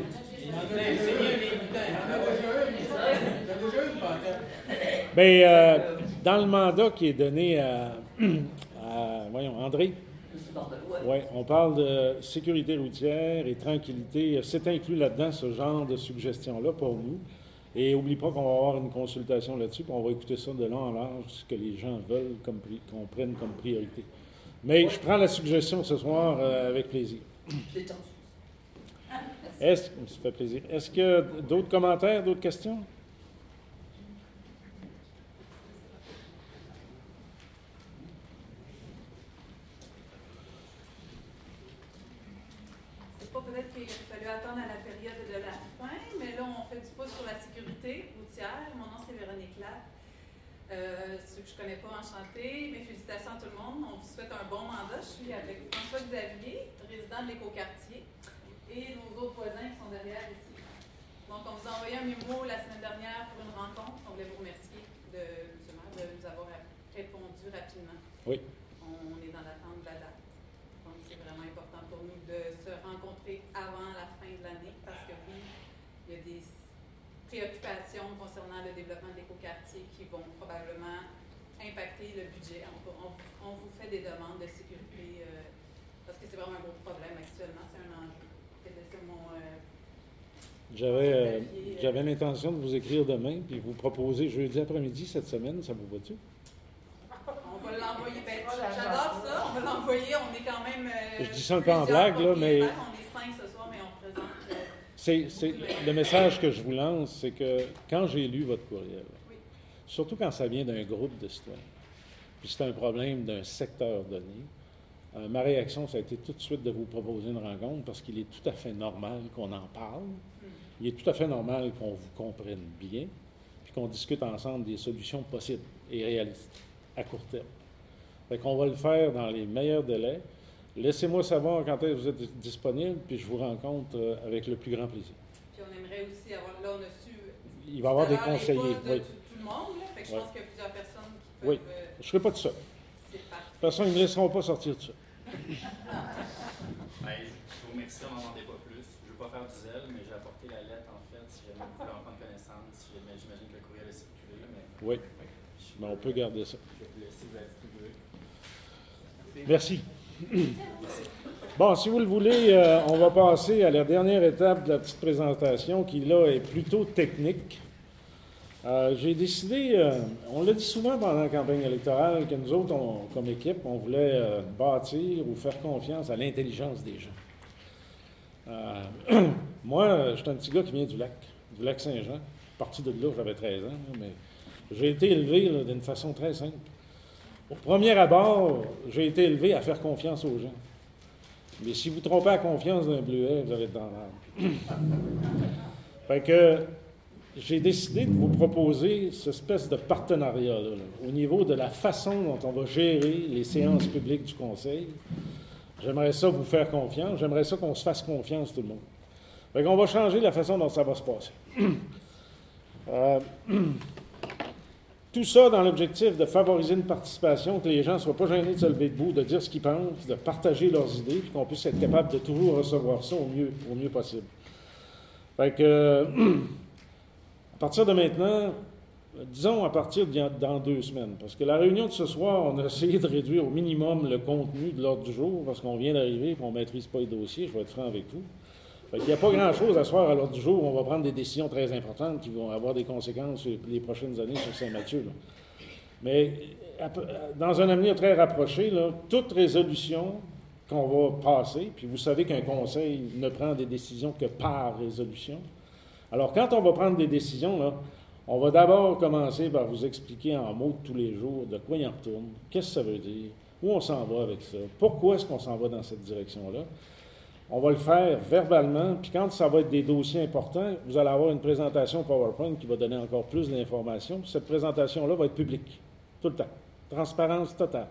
Bien, dans le mandat qui est donné à voyons, André, ouais, on parle de sécurité routière et tranquillité. C'est inclus là-dedans ce genre de suggestions-là pour nous. Et n'oublie pas qu'on va avoir une consultation là-dessus, puis on va écouter ça de long en large, ce que les gens veulent qu'on prenne comme priorité. Mais je prends la suggestion ce soir avec plaisir. Ça fait plaisir. Est-ce qu'il y a d'autres commentaires, d'autres questions? C'est pas peut-être qu'il a fallu attendre à la période de la fin, mais là, on fait du pouce sur la sécurité routière. Mon nom, c'est Véronique Latte. Ceux que je ne connais pas, enchantée. Mes félicitations à tout le monde. On vous souhaite un bon mandat. Je suis avec François Xavier, résident de l'écoquartier, et nos autres voisins qui sont derrière ici. Donc, on vous a envoyé un mémo la semaine dernière pour une rencontre. On voulait vous remercier de nous avoir répondu rapidement. Oui. On est dans l'attente de la date. Donc, c'est vraiment important pour nous de se rencontrer avant la fin de l'année parce que oui, il y a des préoccupations concernant le développement de l'écoquartier qui vont probablement impacter le budget. On vous fait des demandes de sécurité parce que c'est vraiment un gros problème actuellement. C'est un enjeu. J'avais l'intention de vous écrire demain puis vous proposer jeudi après-midi cette semaine. Ça vous va-tu? On va l'envoyer. J'adore ça. On va l'envoyer. On est quand même. Je dis ça un peu en blague, là, mais. On est 5 ce soir, mais on présente. Le message que je vous lance, c'est que quand j'ai lu votre courriel, oui. Surtout quand ça vient d'un groupe de citoyens, puis c'est un problème d'un secteur donné, ma réaction, ça a été tout de suite de vous proposer une rencontre parce qu'il est tout à fait normal qu'on en parle. Il est tout à fait normal qu'on vous comprenne bien, puis qu'on discute ensemble des solutions possibles et réalistes à court terme. Fait qu'on va le faire dans les meilleurs délais. Laissez-moi savoir quand est-ce que vous êtes disponible, puis je vous rencontre avec le plus grand plaisir. Puis on aimerait aussi avoir, là on a su... Il va y avoir des conseillers. De Oui. tout le monde, là, fait que je pense qu'il y a plusieurs personnes qui peuvent... Oui, je ne serai pas tout seul. De toute façon, ils ne me laisseront pas sortir de ça. Je vous remercie, on n'en demandait pas plus. Je ne veux pas faire du zèle, mais j'ai apporté la lettre, en fait, si jamais vous voulez en prendre connaissance. J'imagine que le courriel est circulé, mais... Oui, mais on peut garder ça. Je vais vous laisser vous la distribuer. Merci. Bon, si vous le voulez, on va passer à la dernière étape de la petite présentation qui, là, est plutôt technique. J'ai décidé, on l'a dit souvent pendant la campagne électorale, que nous autres, comme équipe, on voulait bâtir ou faire confiance à l'intelligence des gens. Moi, je suis un petit gars qui vient du lac Saint-Jean. Parti de là, j'avais 13 ans, là, mais j'ai été élevé là, d'une façon très simple. Au premier abord, j'ai été élevé à faire confiance aux gens. Mais si vous trompez la confiance d'un bleuet, vous allez être dans l'arbre. Fait que j'ai décidé de vous proposer cette espèce de partenariat-là, au niveau de la façon dont on va gérer les séances publiques du Conseil. J'aimerais ça vous faire confiance. J'aimerais ça qu'on se fasse confiance, tout le monde. Fait qu'on va changer la façon dont ça va se passer. Tout ça dans l'objectif de favoriser une participation, que les gens ne soient pas gênés de se lever debout, de dire ce qu'ils pensent, de partager leurs idées, puis qu'on puisse être capable de toujours recevoir ça au mieux possible. Fait que, à partir de maintenant, disons à partir dans 2 semaines, parce que la réunion de ce soir, on a essayé de réduire au minimum le contenu de l'ordre du jour, parce qu'on vient d'arriver et qu'on ne maîtrise pas les dossiers, je vais être franc avec vous. Il n'y a pas grand-chose à soir à l'ordre du jour où on va prendre des décisions très importantes qui vont avoir des conséquences sur les prochaines années sur Saint-Mathieu. Là. Mais dans un avenir très rapproché, là, toute résolution qu'on va passer, puis vous savez qu'un conseil ne prend des décisions que par résolution. Alors, quand on va prendre des décisions, là, on va d'abord commencer par vous expliquer en mots de tous les jours de quoi il en retourne, qu'est-ce que ça veut dire, où on s'en va avec ça, pourquoi est-ce qu'on s'en va dans cette direction-là. On va le faire verbalement, puis quand ça va être des dossiers importants, vous allez avoir une présentation PowerPoint qui va donner encore plus d'informations. Cette présentation-là va être publique, tout le temps. Transparence totale.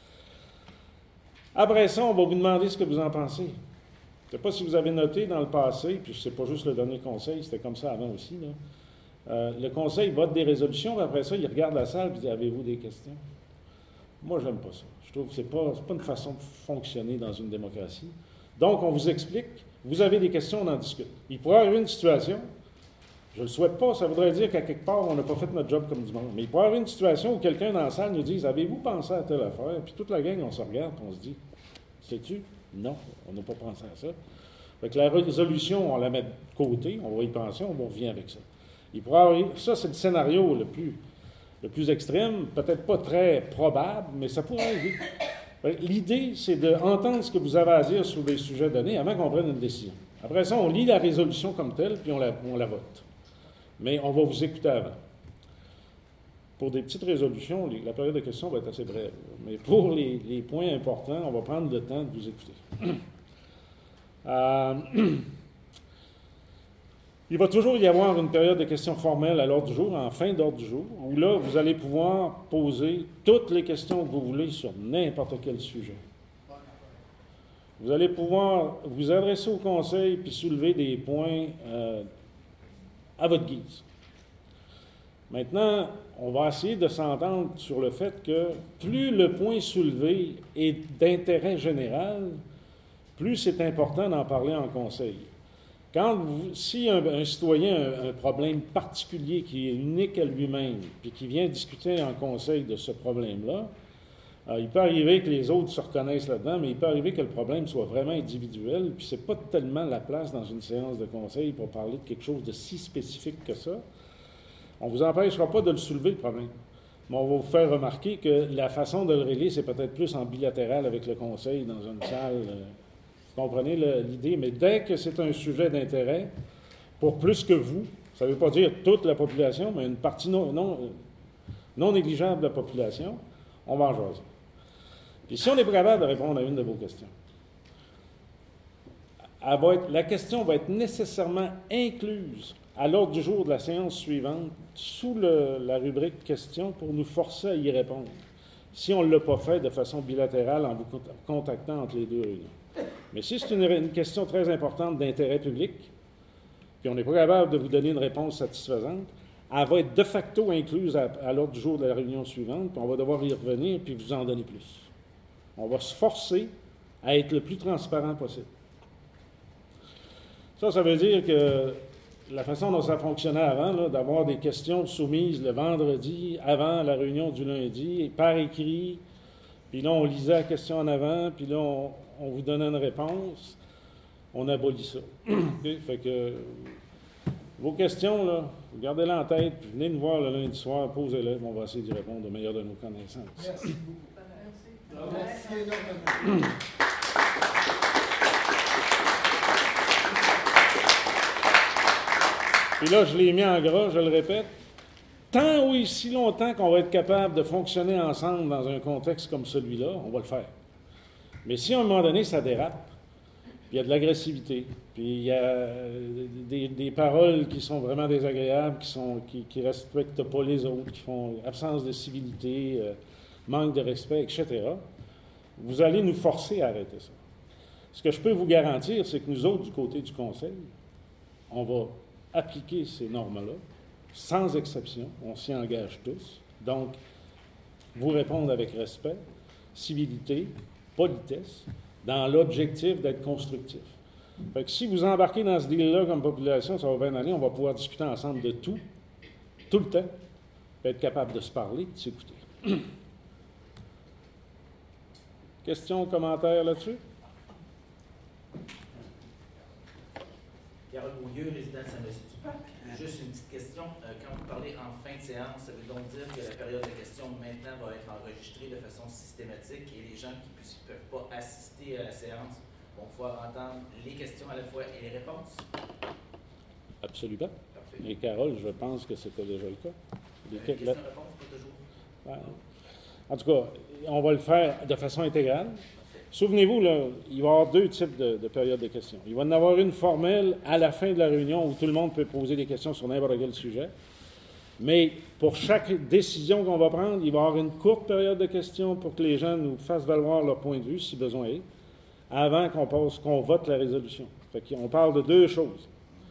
Après ça, on va vous demander ce que vous en pensez. Je ne sais pas si vous avez noté dans le passé, puis c'est pas juste le dernier conseil, c'était comme ça avant aussi, là. Le conseil vote des résolutions, puis après ça, il regarde la salle et dit « Avez-vous des questions? » Moi, j'aime pas ça. Je trouve que c'est pas une façon de fonctionner dans une démocratie. Donc, on vous explique, vous avez des questions, on en discute. Il pourrait arriver une situation, je ne le souhaite pas, ça voudrait dire qu'à quelque part, on n'a pas fait notre job comme du monde. Mais il pourrait arriver une situation où quelqu'un dans la salle nous dise « Avez-vous pensé à telle affaire? » Puis toute la gang, on se regarde et on se dit « Sais-tu? Non, on n'a pas pensé à ça. » Fait que la résolution, on la met de côté, on va y penser, on revient avec ça. Il pourrait arriver, ça, c'est le scénario le plus extrême, peut-être pas très probable, mais ça pourrait arriver. L'idée, c'est d'entendre ce que vous avez à dire sur les sujets donnés avant qu'on prenne une décision. Après ça, on lit la résolution comme telle, puis on la vote. Mais on va vous écouter avant. Pour des petites résolutions, la période de questions va être assez brève. Mais pour les points importants, on va prendre le temps de vous écouter. Il va toujours y avoir une période de questions formelles à l'ordre du jour, en fin d'ordre du jour, où là, vous allez pouvoir poser toutes les questions que vous voulez sur n'importe quel sujet. Vous allez pouvoir vous adresser au conseil puis soulever des points à votre guise. Maintenant, on va essayer de s'entendre sur le fait que plus le point soulevé est d'intérêt général, plus c'est important d'en parler en conseil. Si un citoyen a un problème particulier qui est unique à lui-même, puis qui vient discuter en conseil de ce problème-là, il peut arriver que les autres se reconnaissent là-dedans, mais il peut arriver que le problème soit vraiment individuel, puis c'est pas tellement la place dans une séance de conseil pour parler de quelque chose de si spécifique que ça. On ne vous empêchera pas de le soulever, le problème. Mais on va vous faire remarquer que la façon de le régler, c'est peut-être plus en bilatéral avec le conseil dans une salle. Vous comprenez l'idée? Mais dès que c'est un sujet d'intérêt, pour plus que vous, ça ne veut pas dire toute la population, mais une partie non négligeable de la population, on va en jaser. Puis si on est capable de répondre à une de vos questions, la question va être nécessairement incluse à l'ordre du jour de la séance suivante sous la rubrique questions pour nous forcer à y répondre, si on ne l'a pas fait de façon bilatérale en vous contactant entre les deux réunions. Mais si c'est une question très importante d'intérêt public, puis on n'est pas capable de vous donner une réponse satisfaisante, elle va être de facto incluse à l'ordre du jour de la réunion suivante, puis on va devoir y revenir puis vous en donner plus. On va se forcer à être le plus transparent possible. Ça veut dire que la façon dont ça fonctionnait avant, là, d'avoir des questions soumises le vendredi, avant la réunion du lundi, par écrit, puis là, on lisait la question en avant, puis là, on vous donnait une réponse, on abolit ça. Okay? Fait que vos questions, là, gardez-les en tête, puis venez nous voir le lundi soir, posez-les, on va essayer d'y répondre au meilleur de nos connaissances. Merci beaucoup. Merci énormément. Puis là, je l'ai mis en gras, je le répète, tant ou aussi longtemps qu'on va être capable de fonctionner ensemble dans un contexte comme celui-là, on va le faire. Mais si à un moment donné, ça dérape, puis il y a de l'agressivité, puis il y a des paroles qui sont vraiment désagréables, qui respectent pas les autres, qui font absence de civilité, manque de respect, etc., vous allez nous forcer à arrêter ça. Ce que je peux vous garantir, c'est que nous autres, du côté du Conseil, on va appliquer ces normes-là, sans exception, on s'y engage tous. Donc, vous répondre avec respect, civilité, politesse, dans l'objectif d'être constructif. Fait que si vous embarquez dans ce deal-là comme population, ça va bien aller, on va pouvoir discuter ensemble de tout le temps, puis être capable de se parler, de s'écouter. Questions, commentaires là-dessus? Carole Boulieu, résident de Saint-Lucie-du-Parc. Juste une petite question. Quand vous parlez en fin de séance, ça veut donc dire que la période de questions maintenant va être enregistrée de façon systématique et les gens qui ne peuvent pas assister à la séance vont pouvoir entendre les questions à la fois et les réponses? Absolument. Parfait. Et Carole, je pense que c'était déjà le cas. Questions-réponses, pas toujours? Ouais. En tout cas, on va le faire de façon intégrale. Souvenez-vous, là, il va y avoir deux types de périodes de questions. Il va y en avoir une formelle à la fin de la réunion où tout le monde peut poser des questions sur n'importe quel sujet. Mais pour chaque décision qu'on va prendre, il va y avoir une courte période de questions pour que les gens nous fassent valoir leur point de vue, si besoin est, avant qu'on vote la résolution. Fait qu'on parle de deux choses.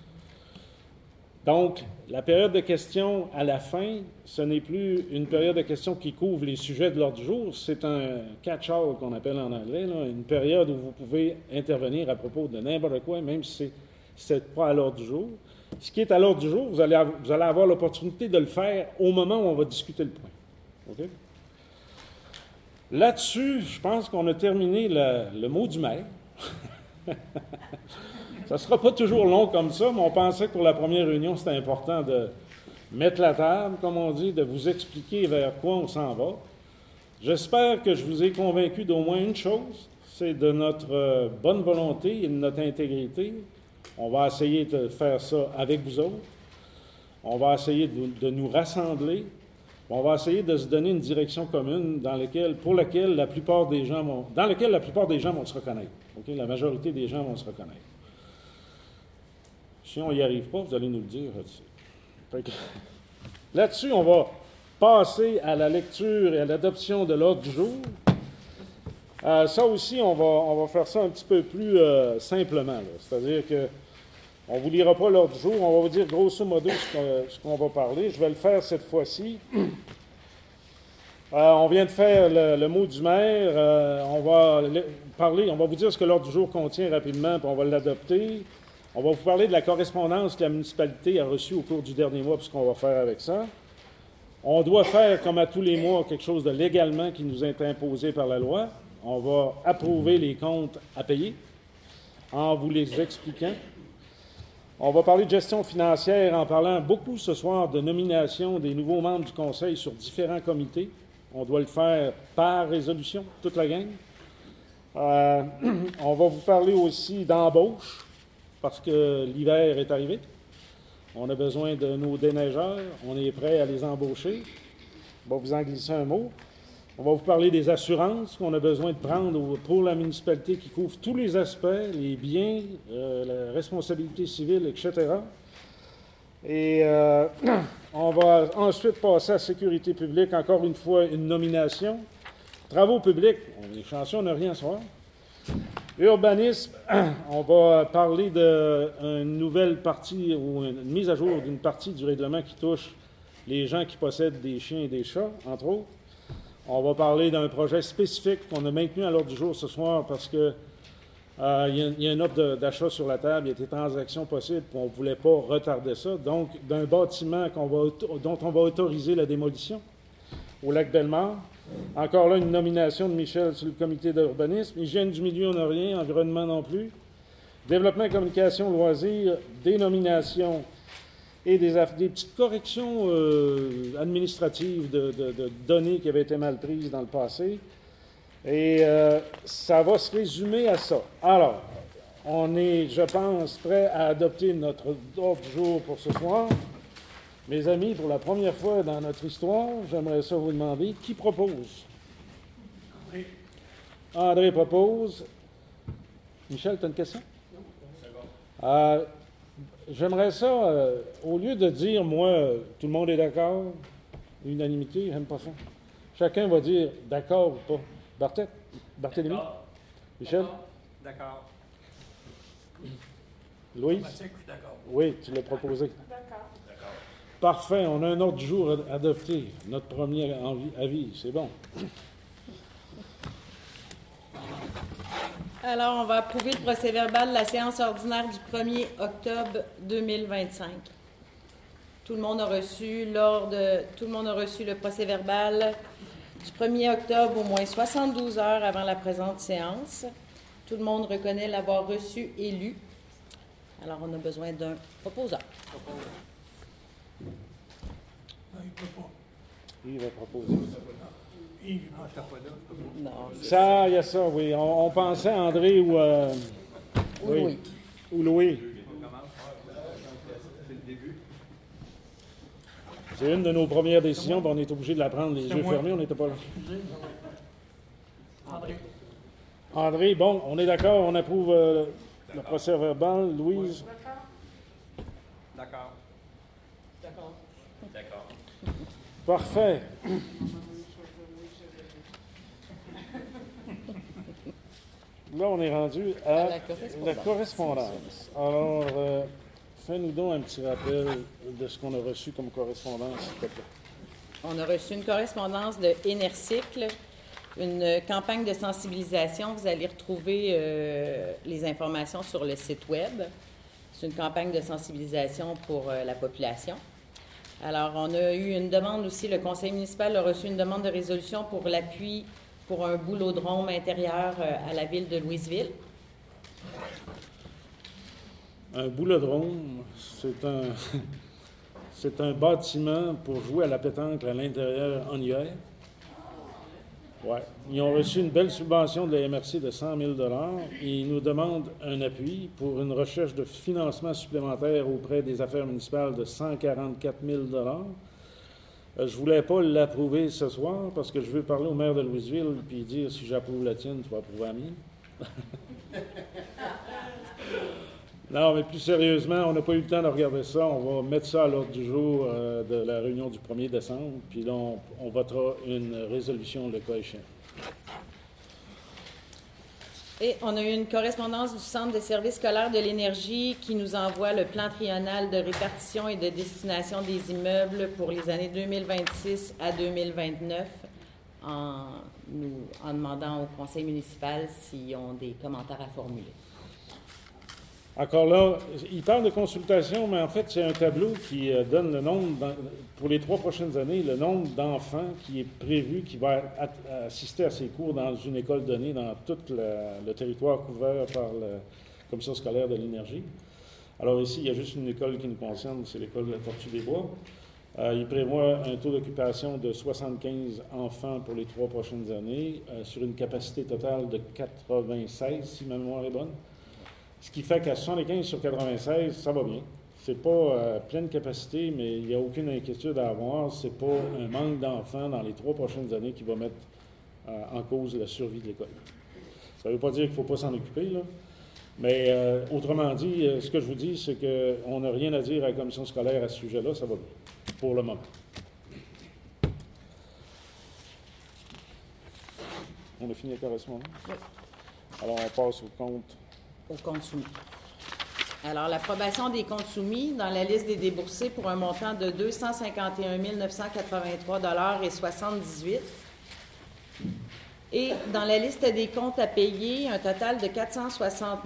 Donc, la période de questions à la fin, ce n'est plus une période de questions qui couvre les sujets de l'ordre du jour, c'est un catch-all qu'on appelle en anglais, là, une période où vous pouvez intervenir à propos de n'importe quoi, même si ce n'est pas à l'ordre du jour. Ce qui est à l'ordre du jour, vous allez avoir l'opportunité de le faire au moment où on va discuter le point. Okay? Là-dessus, je pense qu'on a terminé le mot du maire. Ça ne sera pas toujours long comme ça, mais on pensait que pour la première réunion, c'était important de mettre la table, comme on dit, de vous expliquer vers quoi on s'en va. J'espère que je vous ai convaincu d'au moins une chose, c'est de notre bonne volonté et de notre intégrité. On va essayer de faire ça avec vous autres. On va essayer de nous rassembler. On va essayer de se donner une direction commune dans laquelle la plupart des gens vont se reconnaître. Okay? La majorité des gens vont se reconnaître. Si on n'y arrive pas, vous allez nous le dire. Là-dessus, on va passer à la lecture et à l'adoption de l'ordre du jour. Ça aussi, on va faire ça un petit peu plus simplement. Là. C'est-à-dire qu'on ne vous lira pas l'ordre du jour, on va vous dire grosso modo ce qu'on va parler. Je vais le faire cette fois-ci. On vient de faire le mot du maire. On va vous dire ce que l'ordre du jour contient rapidement, puis on va l'adopter. On va vous parler de la correspondance que la municipalité a reçue au cours du dernier mois, puis ce qu'on va faire avec ça. On doit faire, comme à tous les mois, quelque chose de légalement qui nous est imposé par la loi. On va approuver les comptes à payer en vous les expliquant. On va parler de gestion financière en parlant beaucoup ce soir de nomination des nouveaux membres du Conseil sur différents comités. On doit le faire par résolution, toute la gang. On va vous parler aussi d'embauche, parce que l'hiver est arrivé. On a besoin de nos déneigeurs. On est prêt à les embaucher. On va vous en glisser un mot. On va vous parler des assurances qu'on a besoin de prendre pour la municipalité qui couvre tous les aspects, les biens, la responsabilité civile, etc. Et on va ensuite passer à sécurité publique. Encore une fois, une nomination. Travaux publics, on est chanceux, on n'a rien à soir. Urbanisme, on va parler d'une nouvelle partie ou une mise à jour d'une partie du règlement qui touche les gens qui possèdent des chiens et des chats, entre autres. On va parler d'un projet spécifique qu'on a maintenu à l'ordre du jour ce soir parce que il y a une offre d'achat sur la table, il y a des transactions possibles, puis on ne voulait pas retarder ça. Donc, d'un bâtiment dont on va autoriser la démolition au lac Bellemare. Encore là, une nomination de Michel sur le comité d'urbanisme. Hygiène du milieu, on n'a rien. Environnement non plus. Développement, communication, loisirs, des nominations et des petites corrections administratives de données qui avaient été mal prises dans le passé. Et ça va se résumer à ça. Alors, on est, je pense, prêt à adopter notre ordre du jour pour ce soir. Mes amis, pour la première fois dans notre histoire, j'aimerais ça vous demander qui propose. André propose. Michel, tu as une question? J'aimerais ça, au lieu de dire, moi, tout le monde est d'accord, unanimité, j'aime pas ça. Chacun va dire d'accord ou pas. Barthélemy? Michel? D'accord. Louise? D'accord. Oui, tu l'as proposé. D'accord. Parfait, on a un ordre du jour adopté. Notre premier avis, c'est bon. Alors, on va approuver le procès-verbal de la séance ordinaire du 1er octobre 2025. Tout le monde a reçu le procès-verbal du 1er octobre au moins 72 heures avant la présente séance. Tout le monde reconnaît l'avoir reçu et lu. Alors, on a besoin d'un proposeur. Non, il ne peut pas. Il va proposer. Yves, Non. Ça, il y a ça, oui. On pensait à André ou Louis. Ou Louis. C'est le début. C'est une de nos premières décisions, puis on est obligé de la prendre les yeux fermés, on n'était pas là. André, bon, on est d'accord, on approuve le procès-verbal. Louise? D'accord. D'accord. Parfait. Là, on est rendu à la correspondance. Alors, fais-nous donc un petit rappel de ce qu'on a reçu comme correspondance, s'il te plaît. On a reçu une correspondance de Énercycle, une campagne de sensibilisation. Vous allez retrouver les informations sur le site Web. C'est une campagne de sensibilisation pour la population. Alors, on a eu une demande aussi, le conseil municipal a reçu une demande de résolution pour l'appui pour un boulodrome intérieur à la ville de Louisville. Un boulodrome, c'est un bâtiment pour jouer à la pétanque à l'intérieur en hiver. Ouais. Ils ont reçu une belle subvention de la MRC de 100 000 $. Ils nous demandent un appui pour une recherche de financement supplémentaire auprès des affaires municipales de 144 000 $. Je ne voulais pas l'approuver ce soir parce que je veux parler au maire de Louisville puis dire si j'approuve la tienne, tu vas approuver la mienne. Non, mais plus sérieusement, on n'a pas eu le temps de regarder ça. On va mettre ça à l'ordre du jour de la réunion du 1er décembre, puis là, on votera une résolution le cas échéant. Et on a eu une correspondance du Centre de services scolaires de l'énergie qui nous envoie le plan triennal de répartition et de destination des immeubles pour les années 2026 à 2029 en demandant au conseil municipal s'ils ont des commentaires à formuler. Encore là, il parle de consultation, mais en fait, c'est un tableau qui donne le nombre, pour les 3 prochaines années, le nombre d'enfants qui est prévu, qui va assister à ces cours dans une école donnée dans tout le territoire couvert par la Commission scolaire de l'énergie. Alors ici, il y a juste une école qui nous concerne, c'est l'école de la Tortue-des-Bois. Il prévoit un taux d'occupation de 75 enfants pour les 3 prochaines années, sur une capacité totale de 96, si ma mémoire est bonne. Ce qui fait qu'à 75 sur 96, ça va bien. C'est pas pleine capacité, mais il n'y a aucune inquiétude à avoir. C'est pas un manque d'enfants dans les 3 prochaines années qui va mettre en cause la survie de l'école. Ça ne veut pas dire qu'il ne faut pas s'en occuper, là. Mais autrement dit, ce que je vous dis, c'est qu'on n'a rien à dire à la commission scolaire à ce sujet-là, ça va bien, pour le moment. On a fini la correspondance? Oui. Alors, on passe au compte. Au compte soumis. Alors, l'approbation des comptes soumis dans la liste des déboursés pour un montant de 251 983,78 $. Et dans la liste des comptes à payer, un total de 460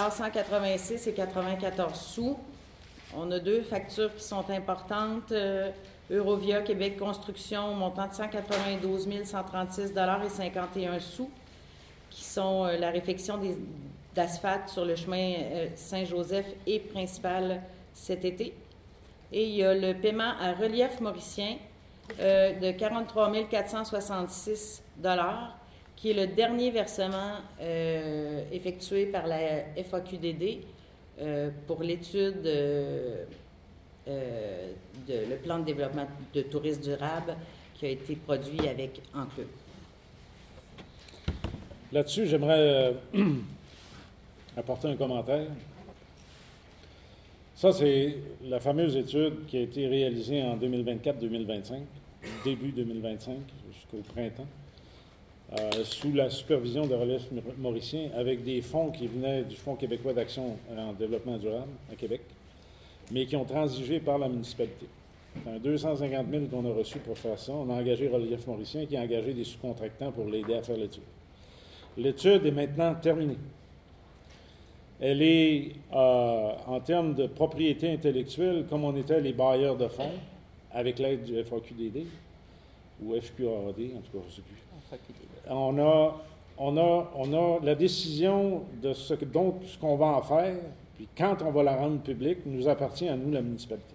186,94 $. On a 2 factures qui sont importantes. Eurovia Québec Construction, montant de 192 136,51 $, qui sont la réfection d'asphalte sur le chemin Saint-Joseph et principal cet été. Et il y a le paiement à Relief Mauricien de 43 466 $, qui est le dernier versement effectué par la FAQDD pour l'étude le plan de développement de tourisme durable qui a été produit avec Enclub. Là-dessus, j'aimerais apporter un commentaire. Ça, c'est la fameuse étude qui a été réalisée en 2024-2025, début 2025 jusqu'au printemps, sous la supervision de Relief Mauricien, avec des fonds qui venaient du Fonds québécois d'action en développement durable à Québec, mais qui ont transigé par la municipalité. C'est un 250 000 qu'on a reçu pour faire ça. On a engagé Relief Mauricien qui a engagé des sous-contractants pour l'aider à faire l'étude. L'étude est maintenant terminée. Elle est, en termes de propriété intellectuelle, comme on était les bailleurs de fonds, avec l'aide du FAQDD, ou FQAD, en tout cas, je ne sais plus. On a la décision de ce qu'on va en faire, puis quand on va la rendre publique, nous appartient à nous, la municipalité.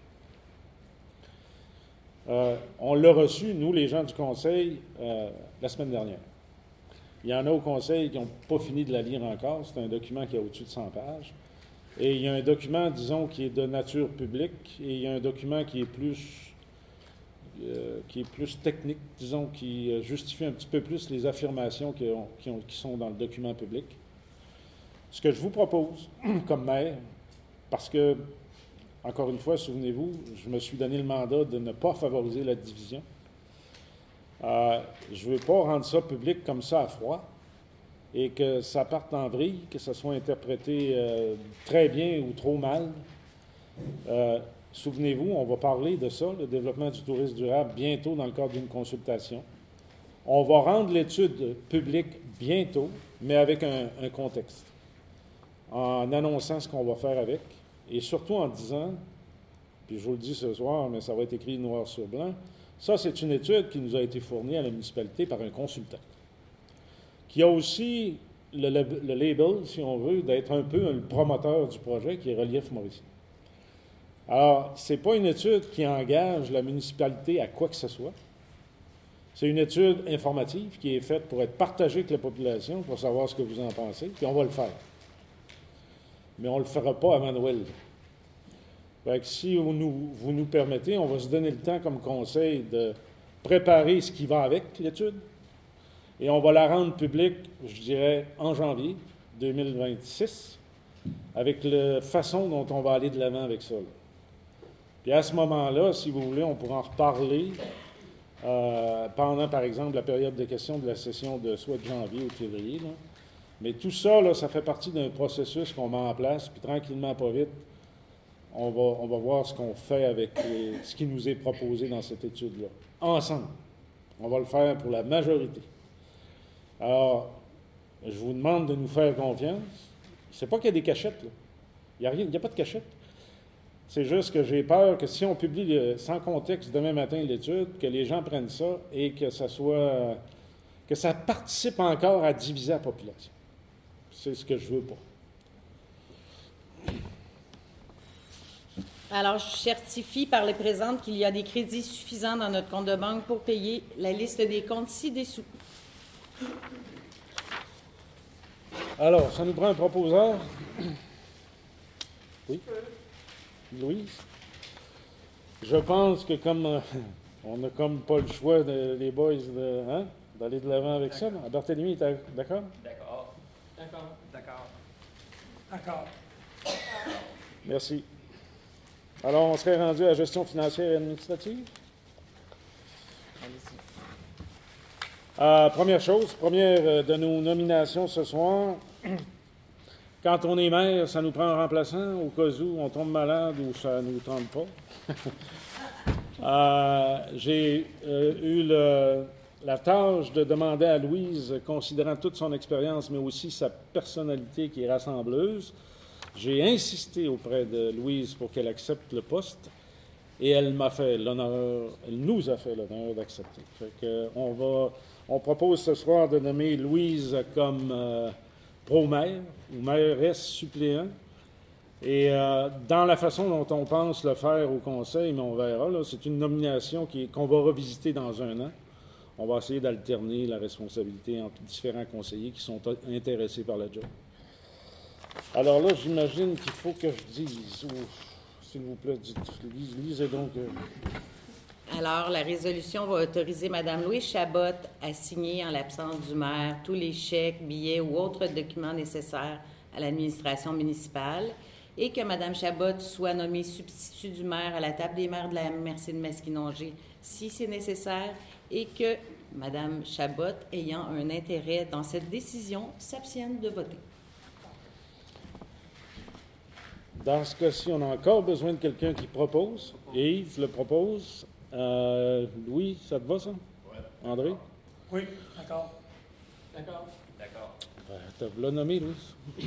On l'a reçu, nous, les gens du conseil, la semaine dernière. Il y en a au conseil qui n'ont pas fini de la lire encore. C'est un document qui a au-dessus de 100 pages. Et il y a un document, disons, qui est de nature publique, et il y a un document qui est plus technique, disons, qui justifie un petit peu plus les affirmations qui sont dans le document public. Ce que je vous propose, comme maire, parce que, encore une fois, souvenez-vous, je me suis donné le mandat de ne pas favoriser la division. Je ne veux pas rendre ça public comme ça à froid et que ça parte en vrille, que ça soit interprété très bien ou trop mal. Souvenez-vous, on va parler de ça, le développement du tourisme durable, bientôt dans le cadre d'une consultation. On va rendre l'étude publique bientôt, mais avec un contexte, en annonçant ce qu'on va faire avec, et surtout en disant, puis je vous le dis ce soir, mais ça va être écrit noir sur blanc, ça, c'est une étude qui nous a été fournie à la municipalité par un consultant, qui a aussi le label, si on veut, d'être un peu le promoteur du projet, qui est Relief Mauricien. Alors, ce n'est pas une étude qui engage la municipalité à quoi que ce soit. C'est une étude informative qui est faite pour être partagée avec la population, pour savoir ce que vous en pensez, puis on va le faire. Mais on ne le fera pas avant Noël. Fait que si vous nous permettez, on va se donner le temps comme conseil de préparer ce qui va avec l'étude et on va la rendre publique, je dirais, en janvier 2026, avec la façon dont on va aller de l'avant avec ça. Là. Puis à ce moment-là, si vous voulez, on pourra en reparler pendant, par exemple, la période de questions de la session de soit de janvier ou de février. Là. Mais tout ça, là, ça fait partie d'un processus qu'on met en place, puis tranquillement, pas vite, on va voir ce qu'on fait avec ce qui nous est proposé dans cette étude-là. Ensemble. On va le faire pour la majorité. Alors, je vous demande de nous faire confiance. C'est pas qu'il y a des cachettes, là. Il n'y a pas de cachette. C'est juste que j'ai peur que si on publie sans contexte demain matin l'étude, que les gens prennent ça et que ça participe encore à diviser la population. C'est ce que je veux pas. Alors, je certifie par les présentes qu'il y a des crédits suffisants dans notre compte de banque pour payer la liste des comptes ci-dessous. Alors, ça nous prend un proposeur. Oui? Louise? Je pense que comme on n'a comme pas le choix, les boys, d'aller de l'avant avec ça. Barthélemy, d'accord? D'accord. D'accord. D'accord. Merci. Alors, on serait rendu à la gestion financière et administrative. Première chose, première de nos nominations ce soir, quand on est maire, ça nous prend un remplaçant au cas où on tombe malade ou ça ne nous tente pas. J'ai eu la tâche de demander à Louise, considérant toute son expérience, mais aussi sa personnalité qui est rassembleuse, j'ai insisté auprès de Louise pour qu'elle accepte le poste et elle nous a fait l'honneur d'accepter. Fait que on propose ce soir de nommer Louise comme pro-maire ou mairesse suppléant. Et dans la façon dont on pense le faire au conseil, mais on verra, là, c'est une nomination qu'on va revisiter dans un an. On va essayer d'alterner la responsabilité entre différents conseillers qui sont intéressés par la job. Alors là, j'imagine qu'il faut que je dise, s'il vous plaît, lisez donc. Alors, la résolution va autoriser Mme Louise Chabot à signer, en l'absence du maire, tous les chèques, billets ou autres documents nécessaires à l'administration municipale et que Mme Chabot soit nommée substitut du maire à la table des maires de la MRC de Masquinongé, si c'est nécessaire, et que Mme Chabot, ayant un intérêt dans cette décision, s'abstienne de voter. Dans ce cas-ci, on a encore besoin de quelqu'un qui propose. Yves le propose. Louis, ça te va, ça? Oui. André? Oui, d'accord. D'accord. T'as voulu nommer, Louis?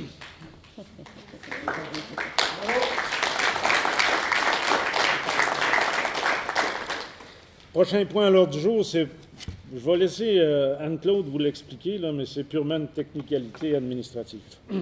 Prochain point à l'ordre du jour, c'est... Je vais laisser Anne-Claude vous l'expliquer, là, mais c'est purement une technicalité administrative.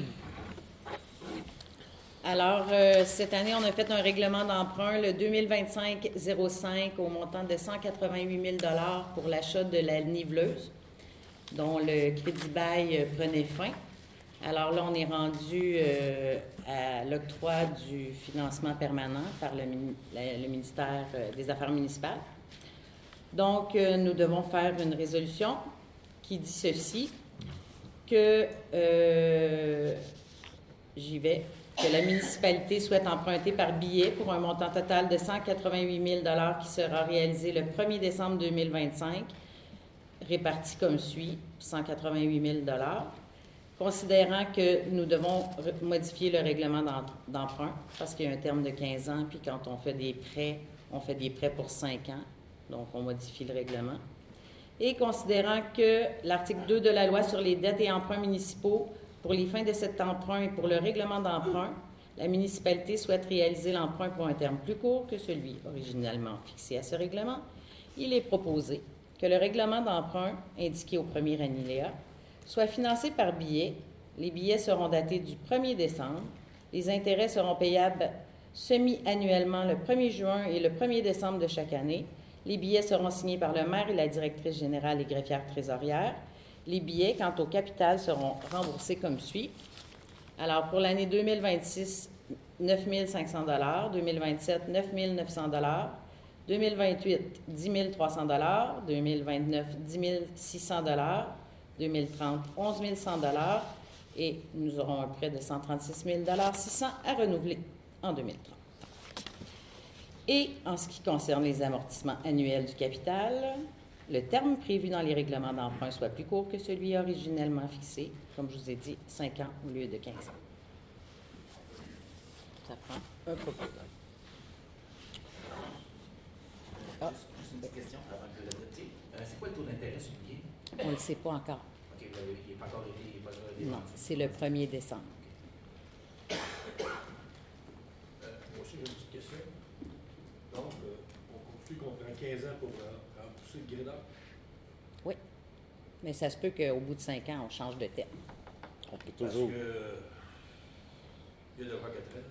Alors, cette année, on a fait un règlement d'emprunt, le 2025-05, au montant de 188 000 $ pour l'achat de la niveleuse, dont le crédit-bail prenait fin. Alors là, on est rendu à l'octroi du financement permanent par le ministère des Affaires municipales. Donc, nous devons faire une résolution qui dit ceci, que que la municipalité souhaite emprunter par billet pour un montant total de 188 000 $ qui sera réalisé le 1er décembre 2025, réparti comme suit, 188 000 $. Considérant que nous devons modifier le règlement d'emprunt, parce qu'il y a un terme de 15 ans, puis quand on fait des prêts pour 5 ans, donc on modifie le règlement. Et considérant que l'article 2 de la loi sur les dettes et emprunts municipaux, pour les fins de cet emprunt et pour le règlement d'emprunt, la municipalité souhaite réaliser l'emprunt pour un terme plus court que celui originellement fixé à ce règlement. Il est proposé que le règlement d'emprunt, indiqué au premier alinéa, soit financé par billets. Les billets seront datés du 1er décembre. Les intérêts seront payables semi-annuellement le 1er juin et le 1er décembre de chaque année. Les billets seront signés par le maire et la directrice générale et greffière trésorière. Les billets, quant au capital, seront remboursés comme suit. Alors, pour l'année 2026, 9 500 $, 2027, 9 900 $, 2028, 10 300 $, 2029, 10 600 $, 2030, 11 100 $ et nous aurons un prêt de 136 600 à renouveler en 2030. Et en ce qui concerne les amortissements annuels du capital, le terme prévu dans les règlements d'emprunt soit plus court que celui originellement fixé, comme je vous ai dit, 5 ans au lieu de 15 ans. Ça prend un proposal. Juste une petite question avant que vous l'adoptiez. C'est quoi le taux d'intérêt sur le billet? On ne le sait pas encore. OK, il n'est pas encore été Non, c'est le 1er décembre. Moi aussi, j'ai une petite question. Donc, on conclut qu'on prend 15 ans pour repousser le grédeur. Oui, mais ça se peut qu'au bout de 5 ans, on change de terme. On peut Parce toujours... que il y a de quoi 4 ans.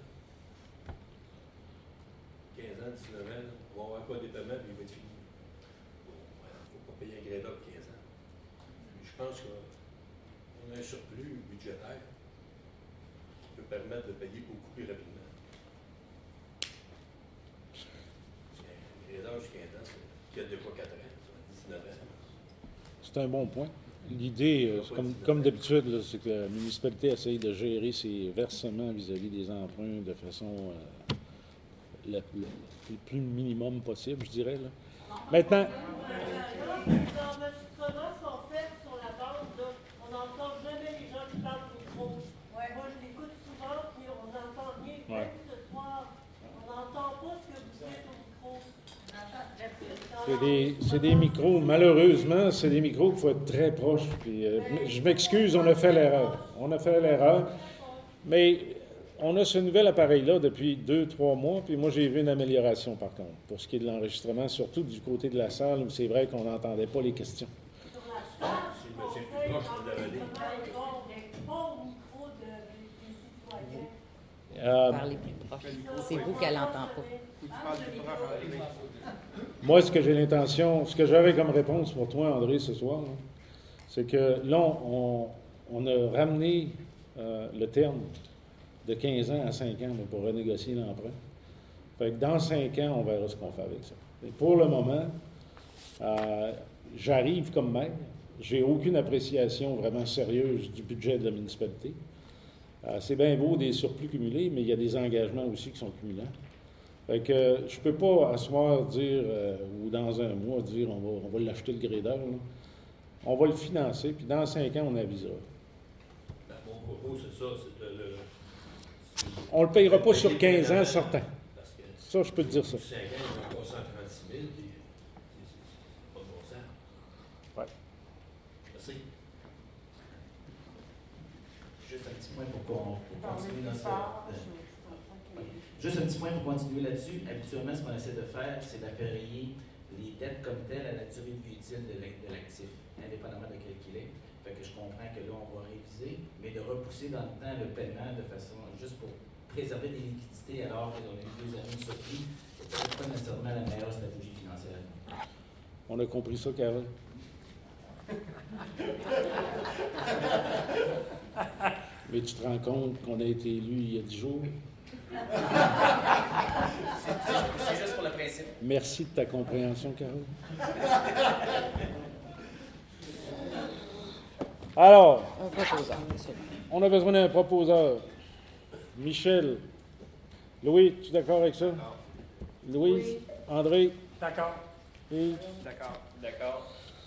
15 ans, 19 ans, on va avoir quoi des paiements et il va être fini. Bon, il ne faut pas payer un grédeur pour 15 ans. Je pense qu'on a un surplus budgétaire qui peut permettre de payer beaucoup plus rapidement. Un grédeur jusqu'à 15 ans, il y a de quoi 4 ans, 19 ans. C'est un bon point. l'idée, comme d'habitude, là, c'est que la municipalité essaye de gérer ses versements vis-à-vis des emprunts de façon le plus minimum possible, je dirais. Là. Maintenant... Les enregistrements sont faits sur la bande, là. On n'entend jamais les gens qui parlent au micro. Moi, je l'écoute souvent, puis on n'entend rien. Même ce soir, on n'entend pas ce que vous dites au micro. C'est des micros, malheureusement, c'est des micros qu'il faut être très proche. Puis, je m'excuse, on a fait l'erreur. Mais on a ce nouvel appareil-là depuis 2-3 mois, puis moi, j'ai vu une amélioration, par contre, pour ce qui est de l'enregistrement, surtout du côté de la salle, où c'est vrai qu'on n'entendait pas les questions. Parlez plus proche. C'est vous qu'elle n'entend pas. Moi, ce que j'ai l'intention, ce que j'avais comme réponse pour toi, André, ce soir, là, c'est que là, on a ramené le terme de 15 ans à 5 ans là, pour renégocier l'emprunt. Fait que dans 5 ans, on verra ce qu'on fait avec ça. Et pour le moment, j'arrive comme maire. J'ai aucune appréciation vraiment sérieuse du budget de la municipalité. C'est bien beau des surplus cumulés, mais il y a des engagements aussi qui sont cumulants. Fait que je peux pas à soir dire, ou dans un mois, dire on va l'acheter le gradeur. Là. On va le financer, puis dans 5 ans, on avisera. Ben, mon propos, c'est ça, c'est on ne le payera pas sur 15 ans, certain. Ça, je peux te dire ça. 5 ans, on a 336 000, puis c'est pas de bon sens. Oui. Merci. Juste un petit point pour continuer dans ça. Juste un petit point pour continuer là-dessus. Habituellement, ce qu'on essaie de faire, c'est d'appareiller les dettes comme telles à la durée de vie utile de l'actif, indépendamment de quel qu'il est. Fait que je comprends que là, on va réviser, mais de repousser dans le temps le paiement de façon juste pour préserver des liquidités alors qu'on a eu 2 années de surplus, c'est peut-être pas nécessairement la meilleure stratégie financière. On a compris ça, Carole. Mais tu te rends compte qu'on a été élu il y a 10 jours? C'est juste pour le principe. Merci de ta compréhension, Carole. Alors, un proposeur, on a besoin d'un proposeur. Michel. Louis, tu es d'accord avec ça? Louise? Oui. André? D'accord. Et? D'accord.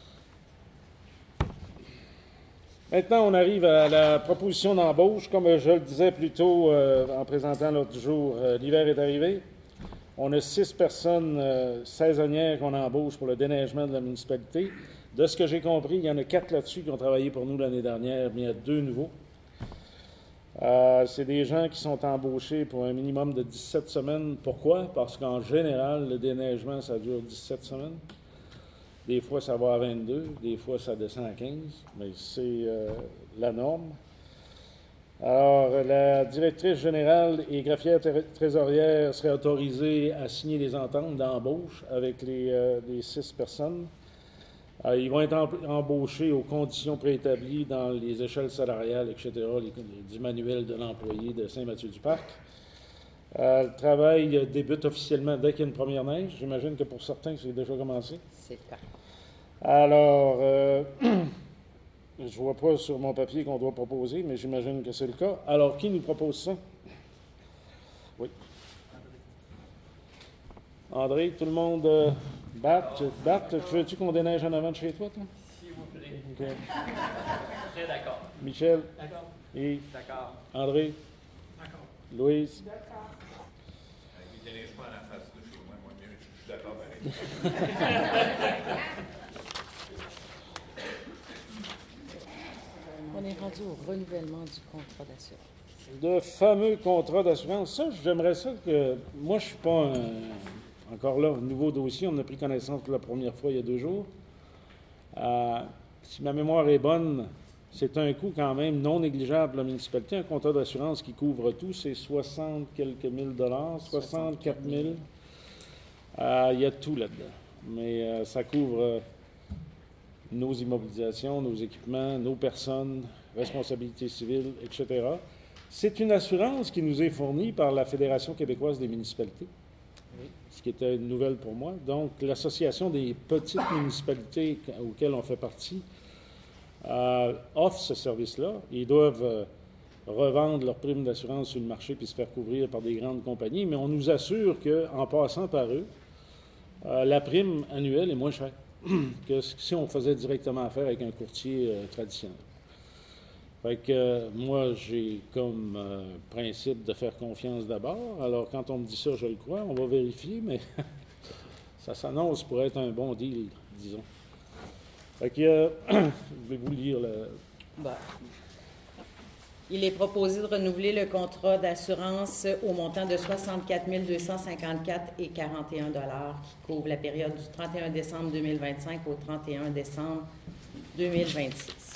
Maintenant, on arrive à la proposition d'embauche. Comme je le disais plus tôt en présentant l'autre jour, l'hiver est arrivé. On a 6 personnes saisonnières qu'on embauche pour le déneigement de la municipalité. De ce que j'ai compris, il y en a 4 là-dessus qui ont travaillé pour nous l'année dernière, mais il y a 2 nouveaux. C'est des gens qui sont embauchés pour un minimum de 17 semaines. Pourquoi? Parce qu'en général, le déneigement, ça dure 17 semaines. Des fois, ça va à 22, des fois, ça descend à 15, mais c'est la norme. Alors, la directrice générale et greffière trésorière serait autorisée à signer des ententes d'embauche avec les 6 personnes. Ils vont être embauchés aux conditions préétablies dans les échelles salariales, etc., du manuel de l'employé de Saint-Mathieu-du-Parc. Le travail débute officiellement dès qu'il y a une première neige. J'imagine que pour certains, c'est déjà commencé. C'est le cas. Alors, je ne vois pas sur mon papier qu'on doit proposer, mais j'imagine que c'est le cas. Alors, qui nous propose ça? Oui. André, tout le monde... Bart, veux-tu qu'on déneige en avant de chez toi, toi? S'il vous plaît. Okay. Très d'accord. Michel? D'accord. Et? D'accord. André? D'accord. Louise? D'accord. Il ne déneige pas à la face de chez moi, je suis d'accord avec On est rendu au renouvellement du contrat d'assurance. De fameux contrats d'assurance. Ça, j'aimerais ça que... Moi, je ne suis pas encore là, nouveau dossier. On a pris connaissance pour la première fois il y a 2 jours. Si ma mémoire est bonne, c'est un coût quand même non négligeable pour la municipalité. Un contrat d'assurance qui couvre tout, c'est 60 quelques mille dollars, 64 000. Il y a tout là-dedans. Mais ça couvre nos immobilisations, nos équipements, nos personnes, responsabilités civiles, etc. C'est une assurance qui nous est fournie par la Fédération québécoise des municipalités, ce qui était une nouvelle pour moi. Donc, l'Association des petites municipalités auxquelles on fait partie offrent ce service-là. Ils doivent revendre leurs primes d'assurance sur le marché puis se faire couvrir par des grandes compagnies, mais on nous assure qu'en passant par eux, la prime annuelle est moins chère que si on faisait directement affaire avec un courtier traditionnel. Fait que moi, j'ai comme principe de faire confiance d'abord. Alors, quand on me dit ça, je le crois. On va vérifier, mais ça s'annonce pour être un bon deal, disons. Fait que, je vais vous lire le... Il est proposé de renouveler le contrat d'assurance au montant de 64 254,41 qui couvre la période du 31 décembre 2025 au 31 décembre 2026.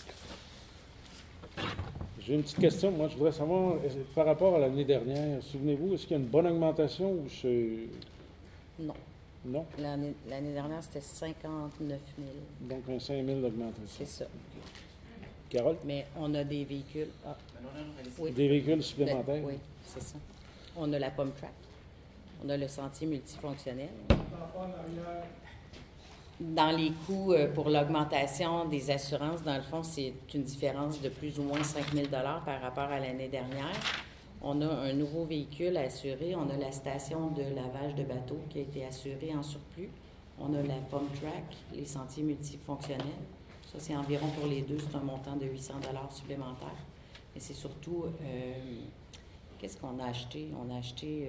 J'ai une petite question. Moi, je voudrais savoir, par rapport à l'année dernière, souvenez-vous, est-ce qu'il y a une bonne augmentation ou c'est... Non. Non? L'année dernière, c'était 59 000. Donc, un 5 000 d'augmentation. C'est ça. Carole? Mais on a des véhicules. Oui. Des véhicules supplémentaires? Oui, c'est ça. On a la Pomme Track. On a le sentier multifonctionnel. Dans les coûts pour l'augmentation des assurances, dans le fond, c'est une différence de plus ou moins 5 000 par rapport à l'année dernière. On a un nouveau véhicule assuré. On a la station de lavage de bateaux qui a été assurée en surplus. On a la Pomme Track, les sentiers multifonctionnels. Ça, c'est environ pour les deux, c'est un montant de 800 supplémentaires. Mais c'est surtout, qu'est-ce qu'on a acheté? On a acheté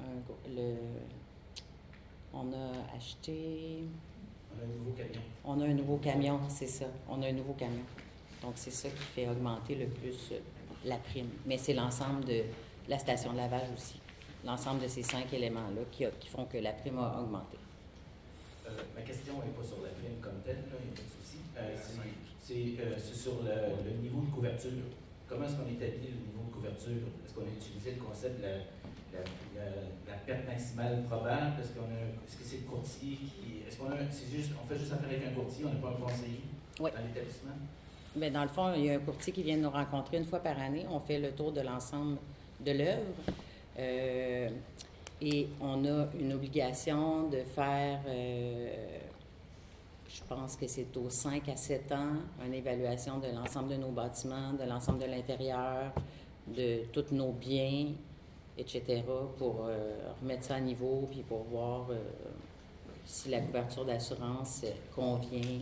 on a acheté... On a un nouveau camion. On a un nouveau camion, c'est ça. On a un nouveau camion. Donc, c'est ça qui fait augmenter le plus la prime. Mais c'est l'ensemble de la station de lavage aussi. L'ensemble de ces 5 éléments-là qui font que la prime a augmenté. Ma question n'est pas sur la prime comme telle, là, il n'y a pas de souci. C'est sur le niveau de couverture. Comment est-ce qu'on établit le niveau de couverture? Est-ce qu'on a utilisé le concept de la perte maximale probable? Est-ce que c'est le courtier qui... Est-ce qu'on fait juste affaire avec un courtier, on n'est pas un conseiller dans l'établissement? Bien, dans le fond, il y a un courtier qui vient nous rencontrer une fois par année. On fait le tour de l'ensemble de l'œuvre. Et on a une obligation de faire, je pense que c'est aux 5 à 7 ans, une évaluation de l'ensemble de nos bâtiments, de l'ensemble de l'intérieur, de tous nos biens, etc., pour remettre ça à niveau, puis pour voir si la couverture d'assurance convient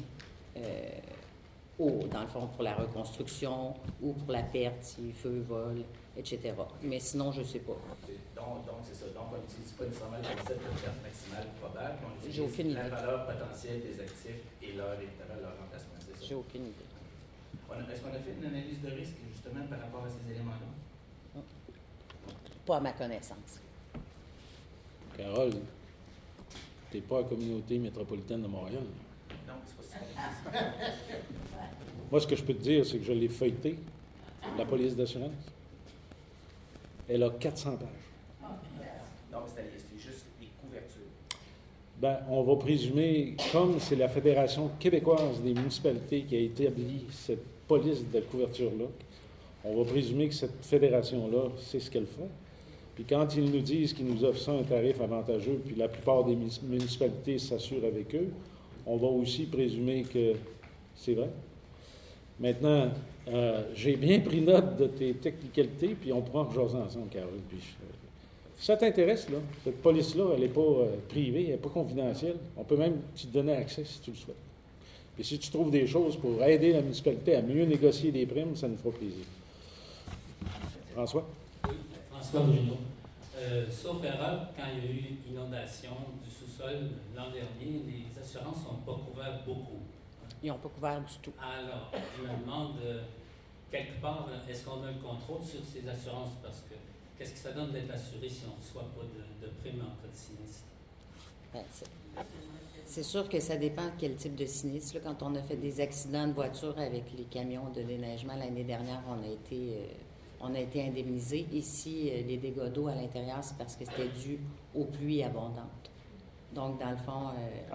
dans le fond, pour la reconstruction ou pour la perte, si feu, vol, etc. Mais sinon, je ne sais pas. Donc, c'est ça. Donc, on n'utilise pas nécessairement le concept de perte maximale probable. On J'ai aucune utilise la idée. valeur potentielle des actifs et leur remplacement. C'est ça. J'ai aucune idée. Est-ce qu'on a fait une analyse de risque, justement, par rapport à ces éléments-là? Pas à ma connaissance. Carole, tu n'es pas à la communauté métropolitaine de Montréal. Non, c'est pas ça. Moi, ce que je peux te dire, c'est que je l'ai feuilleté, la police d'assurance. Elle a 400 pages. Non, c'est juste les couvertures. Ben, on va présumer, comme c'est la Fédération québécoise des municipalités qui a établi cette police de couverture-là, on va présumer que cette fédération-là, c'est ce qu'elle fait. Puis quand ils nous disent qu'ils nous offrent ça un tarif avantageux, puis la plupart des municipalités s'assurent avec eux, on va aussi présumer que c'est vrai. Maintenant, j'ai bien pris note de tes technicalités, puis on pourra en rejaser ensemble, Carole. Puis si ça t'intéresse, là, cette police-là, elle n'est pas privée, elle n'est pas confidentielle. On peut même t'y donner accès si tu le souhaites. Puis si tu trouves des choses pour aider la municipalité à mieux négocier des primes, ça nous fera plaisir. François? Oui, François Bruno. Sauf erreur, quand il y a eu inondation du sous-sol l'an dernier, les assurances n'ont pas couvert beaucoup. Ils n'ont pas couvert du tout. Alors, je me demande, quelque part, est-ce qu'on a un contrôle sur ces assurances? Parce que qu'est-ce que ça donne d'être assuré si on ne reçoit pas de prime en cas de sinistre? Ben, c'est sûr que ça dépend de quel type de sinistre. Là, quand on a fait des accidents de voiture avec les camions de déneigement l'année dernière, on a été indemnisés. Ici, les dégâts d'eau à l'intérieur, c'est parce que c'était dû aux pluies abondantes. Donc, dans le fond,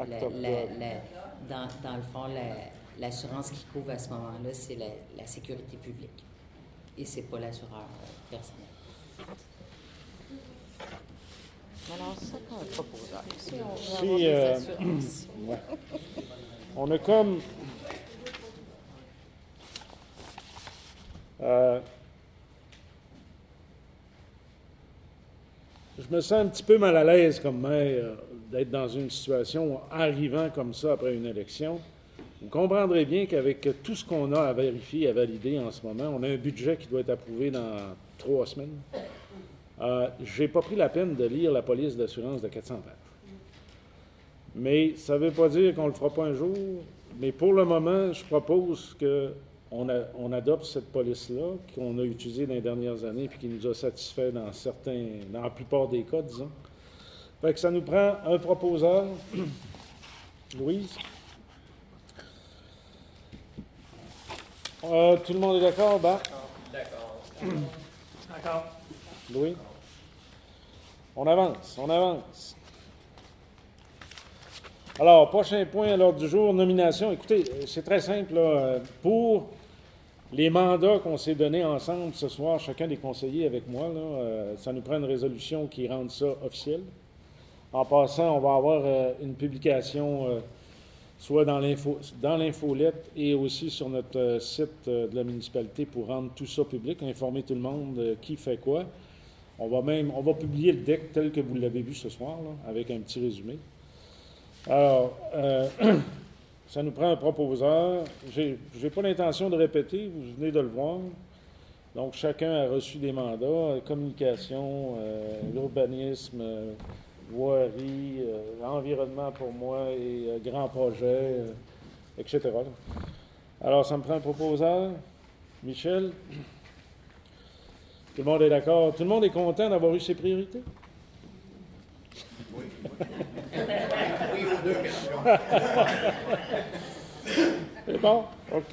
l'assurance qui couvre à ce moment-là, c'est la sécurité publique. Et c'est pas l'assureur personnel. Alors, ça qu'on propose. Si on veut avoir des assurances. Ouais. On a comme je me sens un petit peu mal à l'aise comme maire d'être dans une situation arrivant comme ça après une élection. Vous comprendrez bien qu'avec tout ce qu'on a à vérifier, à valider en ce moment, on a un budget qui doit être approuvé dans 3 semaines. Je n'ai pas pris la peine de lire la police d'assurance de 400 pages. Mais ça ne veut pas dire qu'on ne le fera pas un jour. Mais pour le moment, je propose qu'on adopte cette police-là, qu'on a utilisée dans les dernières années et qui nous a satisfait dans la plupart des cas, disons. Fait que ça nous prend un proposeur. Louise? Tout le monde est d'accord? D'accord. Louis? On avance. Alors, prochain point à l'ordre du jour, nomination. Écoutez, c'est très simple, là. Pour les mandats qu'on s'est donnés ensemble ce soir, chacun des conseillers avec moi, là, ça nous prend une résolution qui rende ça officiel. En passant, on va avoir une publication soit dans l'infolette et aussi sur notre site de la municipalité pour rendre tout ça public, informer tout le monde qui fait quoi. On va publier le deck tel que vous l'avez vu ce soir, là, avec un petit résumé. Alors, ça nous prend un proposeur. J'ai pas l'intention de répéter, vous venez de le voir. Donc, chacun a reçu des mandats, communication, l'urbanisme, voirie, environnement pour moi et grands projets, etc. Alors, ça me prend un proposeur. Michel? Tout le monde est d'accord? Tout le monde est content d'avoir eu ses priorités? Oui. Oui aux 2 questions. C'est bon? OK.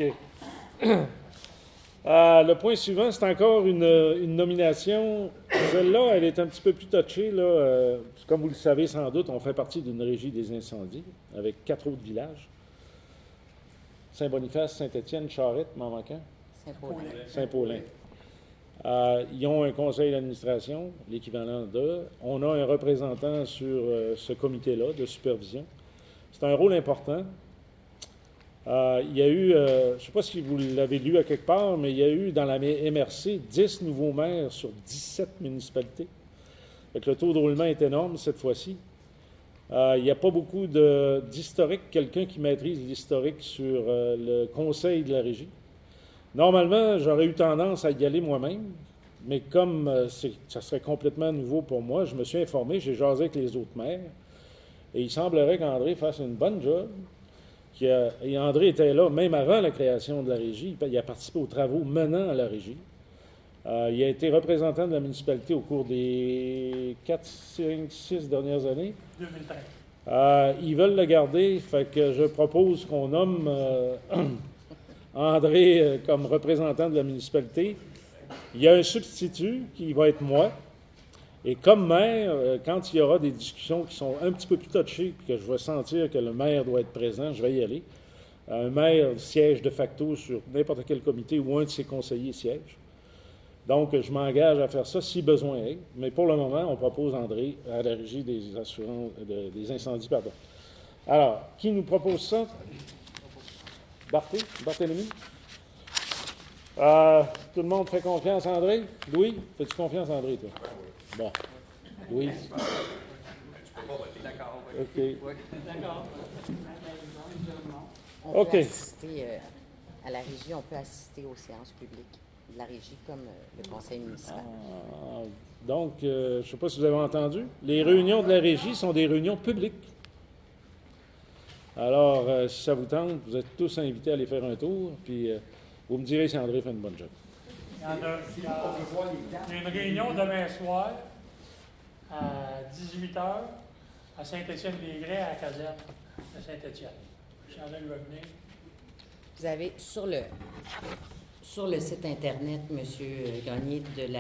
Le point suivant, c'est encore une nomination. Celle-là, elle est un petit peu plus touchée. Là. Comme vous le savez sans doute, on fait partie d'une régie des incendies avec 4 autres villages. Saint-Boniface, Saint-Étienne, Charette, m'en manquant? Saint-Paulin. Ils ont un conseil d'administration, l'équivalent d'eux. On a un représentant sur ce comité-là de supervision. C'est un rôle important. Il y a eu, je ne sais pas si vous l'avez lu à quelque part, mais il y a eu dans la MRC 10 nouveaux maires sur 17 municipalités. Fait que le taux de roulement est énorme cette fois-ci. Il n'y a pas beaucoup d'historique, quelqu'un qui maîtrise l'historique sur le conseil de la régie. Normalement, j'aurais eu tendance à y aller moi-même, mais comme ça serait complètement nouveau pour moi, je me suis informé, j'ai jasé avec les autres maires, et il semblerait qu'André fasse une bonne job. Et André était là même avant la création de la régie. Il a participé aux travaux menant à la régie. Il a été représentant de la municipalité au cours des 4, 5, 6 dernières années. 2013. Ils veulent le garder, fait que je propose qu'on nomme André comme représentant de la municipalité. Il y a un substitut qui va être moi. Et comme maire, quand il y aura des discussions qui sont un petit peu plus touchées, puis que je vais sentir que le maire doit être présent, je vais y aller. Un maire siège de facto sur n'importe quel comité où un de ses conseillers siège. Donc, je m'engage à faire ça si besoin est. Mais pour le moment, on propose André à la régie des incendies. Pardon. Alors, qui nous propose ça? Barthélemy? Tout le monde fait confiance à André? Louis, fais-tu confiance à André, toi? Bon. Louis? D'accord. OK. D'accord. On peut assister à la régie, on peut assister aux séances publiques de la régie comme le conseil municipal. Donc, je ne sais pas si vous avez entendu, les réunions de la régie sont des réunions publiques. Alors, si ça vous tente, vous êtes tous invités à aller faire un tour, puis vous me direz si André fait une bonne job. Il y a une réunion demain soir à 18h à Saint-Étienne-des-Grès, à la caserne de Saint-Étienne. Chandel va venir. Vous avez sur le site Internet, M. Gagné, de la